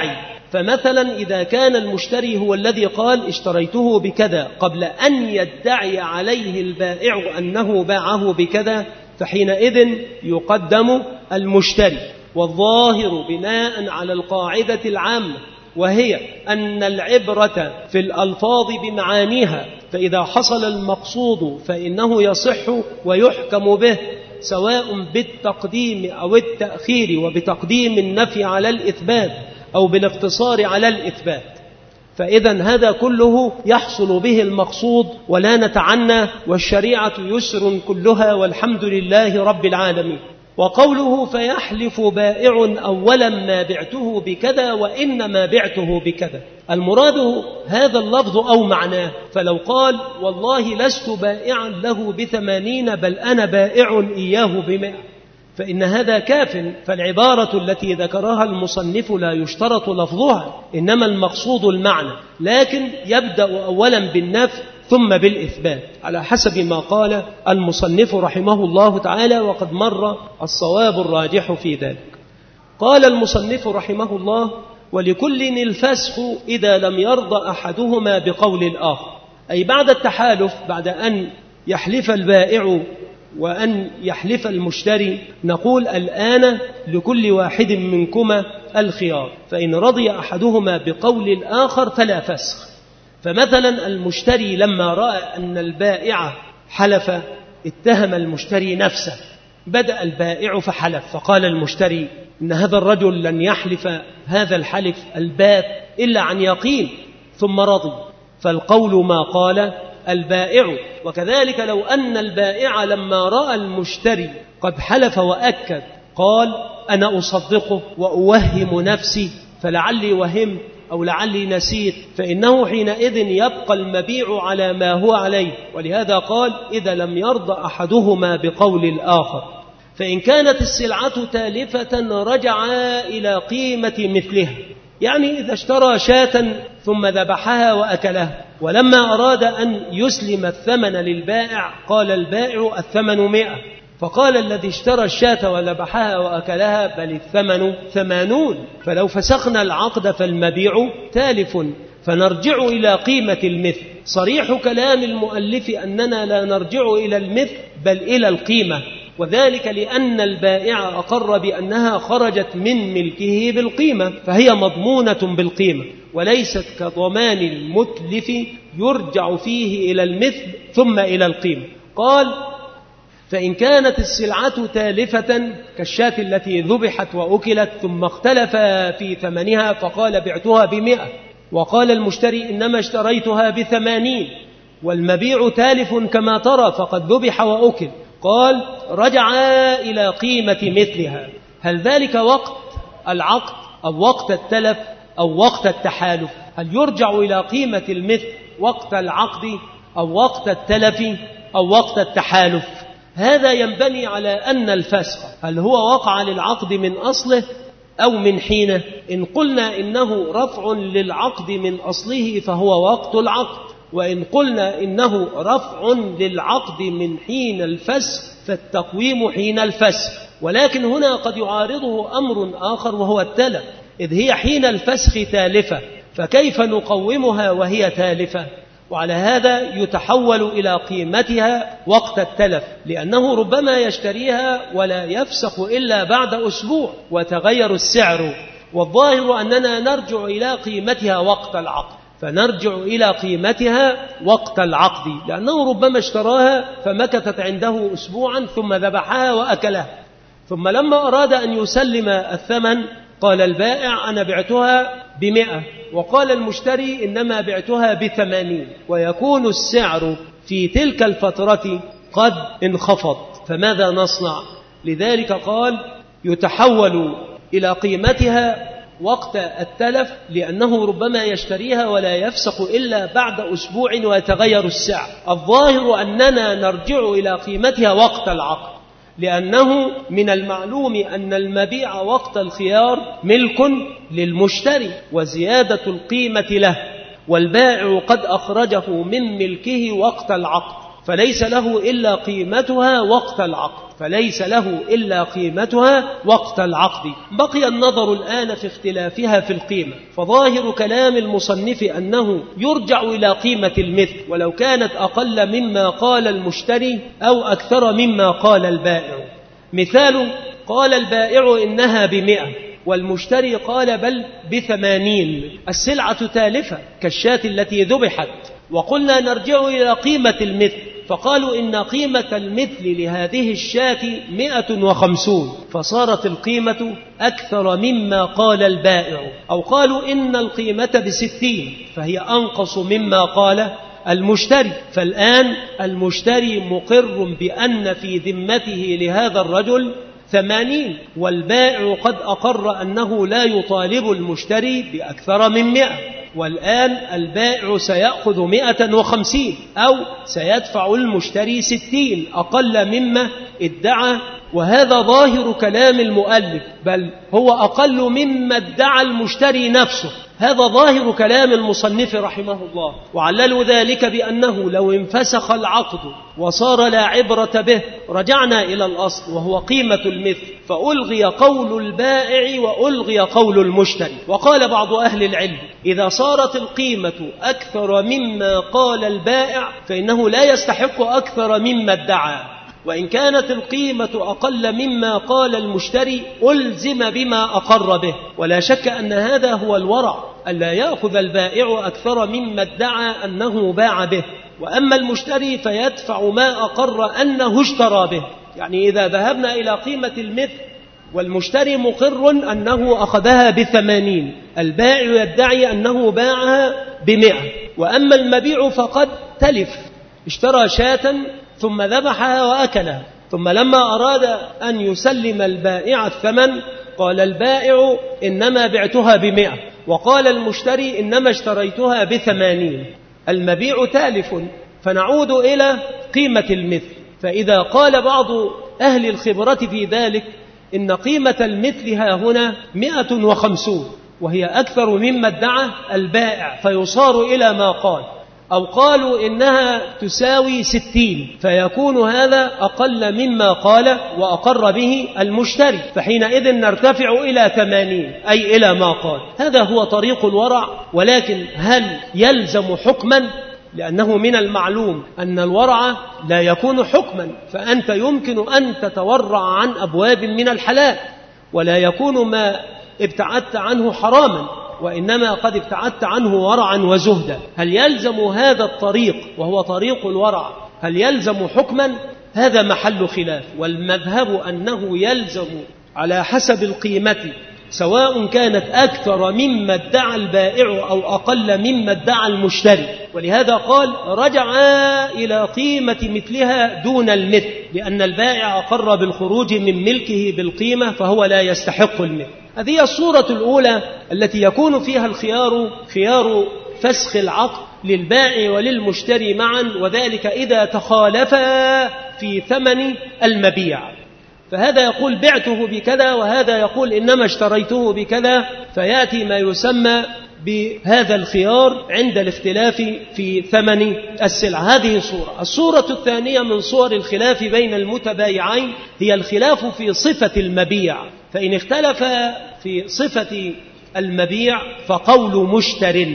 فمثلا إذا كان المشتري هو الذي قال اشتريته بكذا قبل أن يدعي عليه البائع أنه باعه بكذا، فحينئذ يقدم المشتري. والظاهر بناء على القاعدة العامة، وهي أن العبرة في الألفاظ بمعانيها، فإذا حصل المقصود فإنه يصح ويحكم به، سواء بالتقديم أو التأخير، وبتقديم النفي على الإثبات أو بالاقتصار على الإثبات. فإذا هذا كله يحصل به المقصود ولا نتعنى، والشريعة يسر كلها والحمد لله رب العالمين. وقوله فيحلف بائع أولا ما بعته بكذا وإنما بعته بكذا، المراد هذا اللفظ أو معناه. فلو قال والله لست بائعا له بثمانين بل أنا بائع إياه بمئة، فإن هذا كاف. فالعبارة التي ذكرها المصنف لا يشترط لفظها، إنما المقصود المعنى، لكن يبدأ أولا بالنفي ثم بالإثبات على حسب ما قال المصنف رحمه الله تعالى، وقد مر الصواب الراجح في ذلك. قال المصنف رحمه الله: ولكل الفسخ إذا لم يرضى أحدهما بقول الآخر، أي بعد التحالف، بعد أن يحلف البائع وأن يحلف المشتري، نقول الآن لكل واحد منكما الخيار، فإن رضي أحدهما بقول الآخر فلا فسخ. فمثلا المشتري لما رأى أن البائع حلف اتهم المشتري نفسه، بدأ البائع فحلف، فقال المشتري إن هذا الرجل لن يحلف هذا الحلف البات إلا عن يقين، ثم رضي، فالقول ما قال البائع. وكذلك لو أن البائع لما رأى المشتري قد حلف وأكد قال أنا أصدقه وأوهم نفسي فلعلي وهم أو لعلي نسيت، فإنه حينئذ يبقى المبيع على ما هو عليه. ولهذا قال إذا لم يرضى أحدهما بقول الآخر. فإن كانت السلعة تالفة رجع إلى قيمة مثلها، يعني إذا اشترى شاة ثم ذبحها وأكلها، ولما أراد أن يسلم الثمن للبائع قال البائع الثمن مئة، فقال الذي اشترى الشاة وذبحها وأكلها بل الثمن ثمانون، فلو فسخنا العقد فالمبيع تالف، فنرجع إلى قيمة المثل. صريح كلام المؤلف أننا لا نرجع إلى المثل بل إلى القيمة، وذلك لأن البائع أقر بأنها خرجت من ملكه بالقيمة، فهي مضمونة بالقيمة، وليست كضمان المتلف يرجع فيه إلى المثل ثم إلى القيمة. قال فإن كانت السلعة تالفة كالشاة التي ذبحت وأكلت ثم اختلف في ثمنها، فقال بعتها بمئة وقال المشتري إنما اشتريتها بثمانين، والمبيع تالف كما ترى فقد ذبح وأكل، قال رجع إلى قيمة مثلها. هل ذلك وقت العقد أو وقت التلف أو وقت التحالف؟ هل يرجع إلى قيمة المثل وقت العقد أو وقت التلف أو وقت التحالف؟ هذا ينبني على أن الفسخ هل هو وقع للعقد من أصله أو من حينه. إن قلنا إنه رفع للعقد من أصله فهو وقت العقد، وإن قلنا إنه رفع للعقد من حين الفسخ فالتقويم حين الفسخ. ولكن هنا قد يعارضه أمر آخر وهو التلف، إذ هي حين الفسخ تالفة، فكيف نقومها وهي تالفة؟ وعلى هذا يتحول إلى قيمتها وقت التلف، لأنه ربما يشتريها ولا يفسخ إلا بعد أسبوع وتغير السعر، والظاهر أننا نرجع إلى قيمتها وقت العقد، فنرجع إلى قيمتها وقت العقد، لأنه ربما اشتراها فمكثت عنده أسبوعا ثم ذبحها وأكلها، ثم لما أراد أن يسلم الثمن قال البائع أنا بعتها بمئة وقال المشتري إنما بعتها بثمانين، ويكون السعر في تلك الفترة قد انخفض، فماذا نصنع؟ لذلك قال يتحول إلى قيمتها وقت التلف، لأنه ربما يشتريها ولا يفسخ إلا بعد أسبوع ويتغير السعر. الظاهر أننا نرجع إلى قيمتها وقت العقد، لأنه من المعلوم أن المبيع وقت الخيار ملك للمشتري وزيادة القيمة له، والبائع قد أخرجه من ملكه وقت العقد، فليس له إلا قيمتها وقت العقد فليس له إلا قيمتها وقت العقد. بقي النظر الآن في اختلافها في القيمة، فظاهر كلام المصنف أنه يرجع إلى قيمة المثل ولو كانت أقل مما قال المشتري أو أكثر مما قال البائع. مثال: قال البائع إنها بمئة والمشتري قال بل بثمانين، السلعة تالفة كالشاة التي ذبحت، وقلنا نرجع إلى قيمة المثل، فقالوا إن قيمة المثل لهذه الشاة مئة وخمسون، فصارت القيمة أكثر مما قال البائع، أو قالوا إن القيمة بستين فهي أنقص مما قال المشتري، فالآن المشتري مقر بأن في ذمته لهذا الرجل ثمانين، والبائع قد أقر أنه لا يطالب المشتري بأكثر من مئة، والآن البائع سيأخذ مئة وخمسين أو سيدفع المشتري ستين أقل مما ادعى. وهذا ظاهر كلام المؤلف، بل هو أقل مما ادعى المشتري نفسه، هذا ظاهر كلام المصنف رحمه الله. وعللوا ذلك بأنه لو انفسخ العقد وصار لا عبرة به رجعنا إلى الأصل وهو قيمة المثل، فألغي قول البائع وألغي قول المشتري. وقال بعض أهل العلم إذا صارت القيمة أكثر مما قال البائع فإنه لا يستحق أكثر مما ادعى، وإن كانت القيمة أقل مما قال المشتري ألزم بما أقر به. ولا شك أن هذا هو الورع، ألا يأخذ البائع أكثر مما ادعى أنه باع به، وأما المشتري فيدفع ما أقر أنه اشترى به. يعني إذا ذهبنا إلى قيمة المثل والمشتري مقر أنه أخذها بثمانين، البائع يدعي أنه باعها بمئة، وأما المبيع فقد تلف، اشترى شاة ثم ذبحها وأكلها، ثم لما أراد أن يسلم البائع الثمن قال البائع إنما بعتها بمئة، وقال المشتري إنما اشتريتها بثمانين، المبيع تالف، فنعود إلى قيمة المثل. فإذا قال بعض أهل الخبرة في ذلك إن قيمة المثل ها هنا مئة وخمسون وهي أكثر مما ادعى البائع فيصار إلى ما قال، أو قالوا إنها تساوي ستين فيكون هذا أقل مما قال وأقر به المشتري، فحينئذ نرتفع إلى ثمانين أي إلى ما قال. هذا هو طريق الورع، ولكن هل يلزم حكما؟ لأنه من المعلوم أن الورع لا يكون حكما، فأنت يمكن أن تتورع عن أبواب من الحلال ولا يكون ما ابتعدت عنه حراما، وإنما قد ابتعدت عنه ورعا وزهدا. هل يلزم هذا الطريق وهو طريق الورع هل يلزم حكما؟ هذا محل خلاف، والمذهب أنه يلزم على حسب القيمة سواء كانت أكثر مما ادعى البائع أو أقل مما ادعى المشتري. ولهذا قال رجع إلى قيمة مثلها دون المثل، لأن البائع أقر بالخروج من ملكه بالقيمة فهو لا يستحق المثل. هذه الصورة الأولى التي يكون فيها الخيار خيار فسخ العقد للبائع وللمشتري معا، وذلك إذا تخالفا في ثمن المبيع، فهذا يقول بعته بكذا وهذا يقول إنما اشتريته بكذا، فيأتي ما يسمى بهذا الخيار عند الاختلاف في ثمن السلعة. هذه صورة. الصورة الثانية من صور الخلاف بين المتبايعين هي الخلاف في صفة المبيع، فإن اختلف في صفة المبيع فقول مشتر،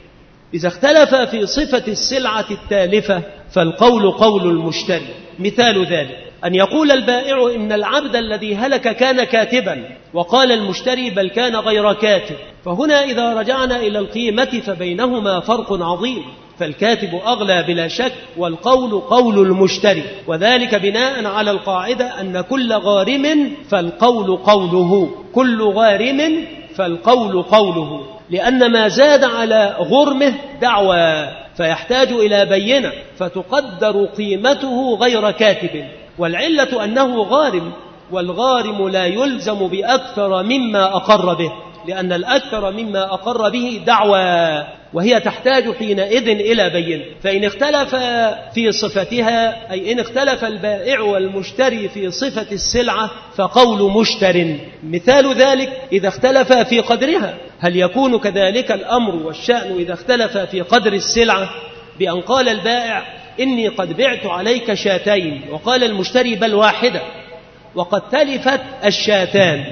إذا اختلف في صفة السلعة التالفة فالقول قول المشتري. مثال ذلك أن يقول البائع إن العبد الذي هلك كان كاتبا، وقال المشتري بل كان غير كاتب، فهنا إذا رجعنا إلى القيمة فبينهما فرق عظيم، فالكاتب أغلى بلا شك والقول قول المشتري، وذلك بناء على القاعدة أن كل غارم فالقول قوله، كل غارم فالقول قوله، لأن ما زاد على غرمه دعوى فيحتاج إلى بينة فتقدر قيمته غير كاتب، والعلة أنه غارم، والغارم لا يلزم بأكثر مما أقر به، لأن الأكثر مما أقر به دعوى وهي تحتاج حينئذ إلى بينة. فإن اختلف في صفتها أي إن اختلف البائع والمشتري في صفة السلعة فقول مشتر. مثال ذلك إذا اختلف في قدرها، هل يكون كذلك الأمر والشأن إذا اختلف في قدر السلعة بأن قال البائع إني قد بعت عليك شاتين، وقال المشتري بل واحدة، وقد تلفت الشاتان،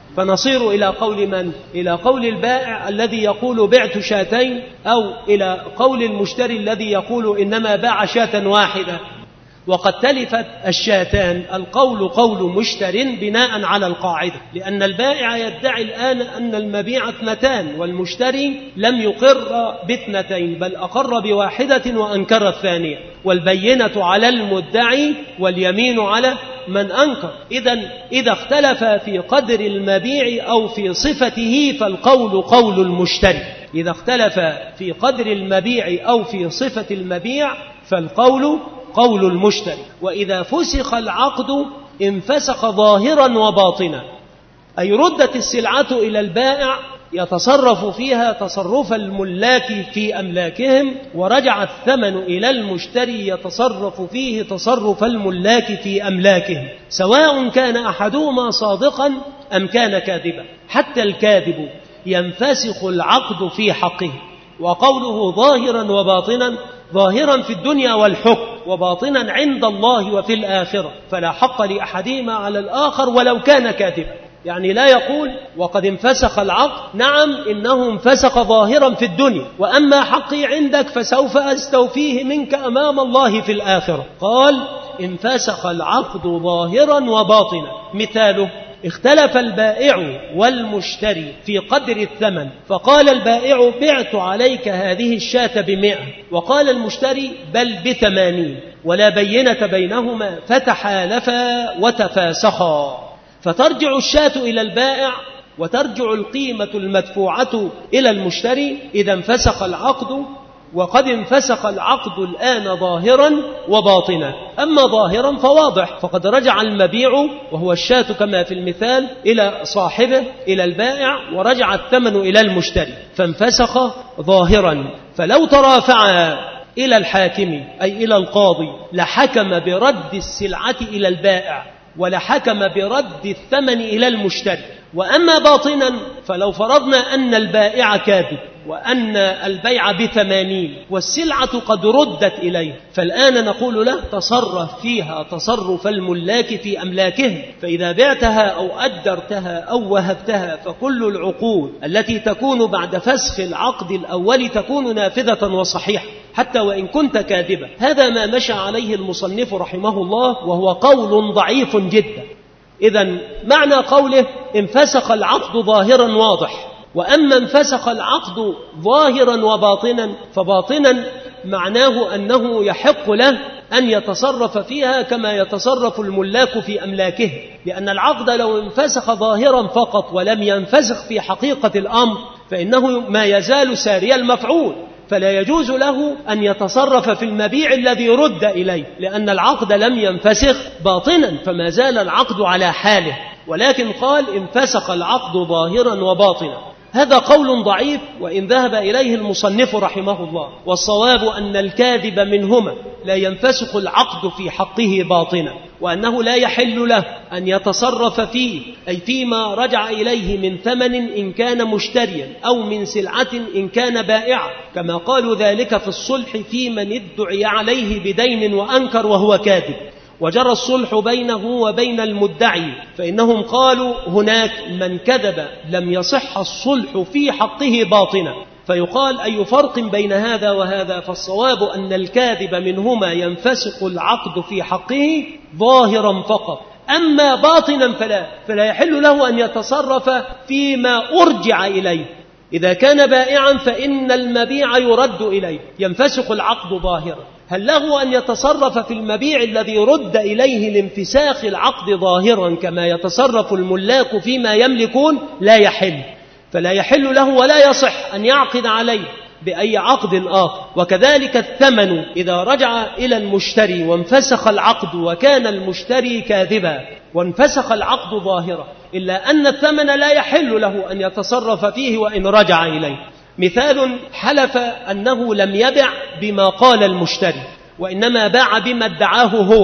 فنصير إلى قول من؟ إلى قول البائع الذي يقول بعت شاتين، أو إلى قول المشتري الذي يقول إنما باع شاة واحدة. وقد تلفت الشاتان، القول قول مشتر بناء على القاعدة، لأن البائع يدعي الآن أن المبيع اثنتان، والمشتري لم يقر باثنتين بل أقر بواحدة وأنكر الثانية، والبينة على المدعي واليمين على من أنكر. إذن إذا اختلف في قدر المبيع أو في صفته فالقول قول المشتري، إذا اختلف في قدر المبيع أو في صفة المبيع فالقول قول المشتري. وإذا فسخ العقد انفسخ ظاهرا وباطنا، أي ردت السلعة إلى البائع يتصرف فيها تصرف الملاك في أملاكهم، ورجع الثمن إلى المشتري يتصرف فيه تصرف الملاك في أملاكهم، سواء كان أحدهما صادقا أم كان كاذبا. حتى الكاذب ينفسخ العقد في حقه، وقوله ظاهرا وباطنا، ظاهرا في الدنيا والحكم، وباطنا عند الله وفي الآخرة، فلا حق لأحدهما على الآخر ولو كان كاذبا. يعني لا يقول وقد انفسخ العقد، نعم إنه انفسخ ظاهرا في الدنيا، وأما حقي عندك فسوف أستوفيه منك أمام الله في الآخرة. قال انفسخ العقد ظاهرا وباطنا. مثاله: اختلف البائع والمشتري في قدر الثمن، فقال البائع بعت عليك هذه الشاة بمئة، وقال المشتري بل بثمانين، ولا بينة بينهما، فتحالفا وتفاسخا، فترجع الشاة إلى البائع وترجع القيمة المدفوعة إلى المشتري إذا انفسخ العقد. وقد انفسخ العقد الآن ظاهرا وباطنا. أما ظاهرا فواضح، فقد رجع المبيع وهو الشاة كما في المثال إلى صاحبه إلى البائع، ورجع الثمن إلى المشتري، فانفسخ ظاهرا. فلو ترافعا إلى الحاكم أي إلى القاضي لحكم برد السلعة إلى البائع، ولحكم برد الثمن إلى المشتري. وأما باطنا فلو فرضنا أن البائع كاذب وأن البيع بثمانين والسلعة قد ردت إليه، فالآن نقول له تصرف فيها تصرف الملاك في أملاكهم، فإذا بعتها أو أدرتها أو وهبتها فكل العقود التي تكون بعد فسخ العقد الأول تكون نافذة وصحيحة حتى وإن كنت كاذبا. هذا ما مشى عليه المصنف رحمه الله، وهو قول ضعيف جدا. إذن معنى قوله انفسخ العقد ظاهرا واضح، وأما انفسخ العقد ظاهرا وباطنا فباطنا معناه أنه يحق له أن يتصرف فيها كما يتصرف الملاك في أملاكه، لأن العقد لو انفسخ ظاهرا فقط ولم ينفسخ في حقيقة الأمر فإنه ما يزال ساري المفعول، فلا يجوز له أن يتصرف في المبيع الذي رد إليه، لأن العقد لم ينفسخ باطنا فما زال العقد على حاله. ولكن قال انفسخ العقد ظاهرا وباطنا. هذا قول ضعيف وإن ذهب إليه المصنف رحمه الله، والصواب أن الكاذب منهما لا ينفسخ العقد في حقه باطنا، وأنه لا يحل له أن يتصرف فيه أي فيما رجع إليه من ثمن إن كان مشتريا أو من سلعة إن كان بائعا، كما قالوا ذلك في الصلح في من ادعي عليه بدين وأنكر وهو كاذب، وجرى الصلح بينه وبين المدعي، فإنهم قالوا هناك من كذب لم يصح الصلح في حقه باطنا. فيقال أي فرق بين هذا وهذا؟ فالصواب أن الكاذب منهما ينفسخ العقد في حقه ظاهرا فقط، أما باطنا فلا فلا يحل له أن يتصرف فيما أرجع إليه. إذا كان بائعا فإن المبيع يرد إليه، ينفسخ العقد ظاهرا. هل له أن يتصرف في المبيع الذي رد إليه لانفساخ العقد ظاهرا كما يتصرف الملاك فيما يملكون؟ لا يحل، فلا يحل له ولا يصح أن يعقد عليه بأي عقد آخر. وكذلك الثمن إذا رجع إلى المشتري وانفسخ العقد وكان المشتري كاذبا وانفسخ العقد ظاهرا، إلا أن الثمن لا يحل له أن يتصرف فيه وإن رجع إليه. مثال: حلف أنه لم يبع بما قال المشتري وإنما باع بما ادعاه هو،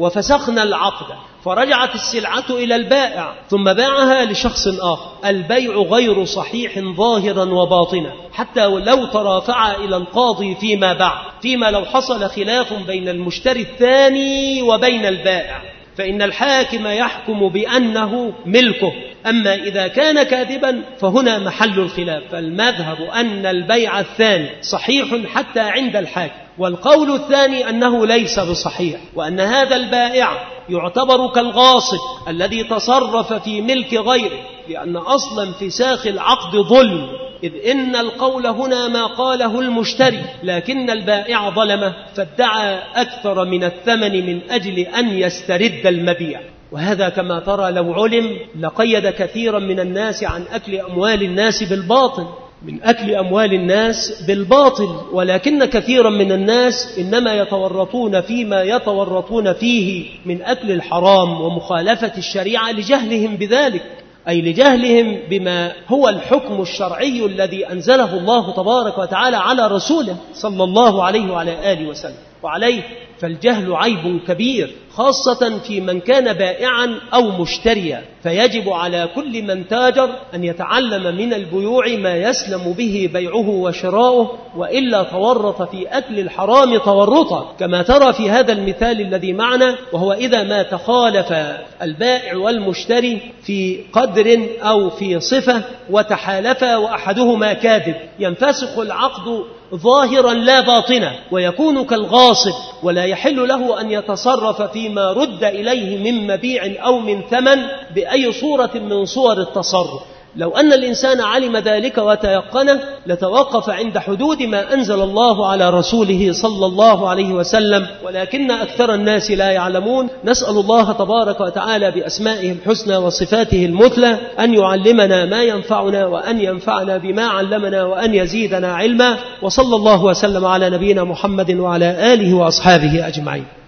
وفسخنا العقد، فرجعت السلعة إلى البائع ثم باعها لشخص آخر، البيع غير صحيح ظاهرا وباطنا حتى لو ترافع إلى القاضي فيما بعد، فيما لو حصل خلاف بين المشتري الثاني وبين البائع، فإن الحاكم يحكم بأنه ملكه. أما إذا كان كاذبا فهنا محل الخلاف، فالمذهب أن البيع الثاني صحيح حتى عند الحاكم، والقول الثاني أنه ليس بصحيح، وأن هذا البائع يعتبر كالغاصب الذي تصرف في ملك غيره، لأن أصلا فساخ العقد ظلم، إذ إن القول هنا ما قاله المشتري، لكن البائع ظلمه فادعى أكثر من الثمن من أجل أن يسترد المبيع. وهذا كما ترى لو علم لقيد كثيرا من الناس عن أكل أموال الناس بالباطل، من أكل أموال الناس بالباطل، ولكن كثيرا من الناس إنما يتورطون فيما يتورطون فيه من أكل الحرام ومخالفة الشريعة لجهلهم بذلك، أي لجهلهم بما هو الحكم الشرعي الذي أنزله الله تبارك وتعالى على رسوله صلى الله عليه وعلى آله وسلم. وعليه فالجهل عيب كبير، خاصة في من كان بائعا أو مشتريا، فيجب على كل من تاجر أن يتعلم من البيوع ما يسلم به بيعه وشراؤه، وإلا تورط في أكل الحرام تورطا، كما ترى في هذا المثال الذي معنا، وهو إذا ما تخالف البائع والمشتري في قدر أو في صفة وتحالفا وأحدهما كاذب، ينفسخ العقد ظاهرا لا باطنا، ويكون كالغاصب، ولا يحل له أن يتصرف فيما رد إليه من مبيع أو من ثمن بأي صورة من صور التصرف. لو أن الإنسان علم ذلك وتيقنه لتوقف عند حدود ما أنزل الله على رسوله صلى الله عليه وسلم، ولكن أكثر الناس لا يعلمون. نسأل الله تبارك وتعالى بأسمائه الحسنى وصفاته المثلى أن يعلمنا ما ينفعنا، وأن ينفعنا بما علمنا، وأن يزيدنا علما. وصلى الله وسلم على نبينا محمد وعلى آله وأصحابه أجمعين.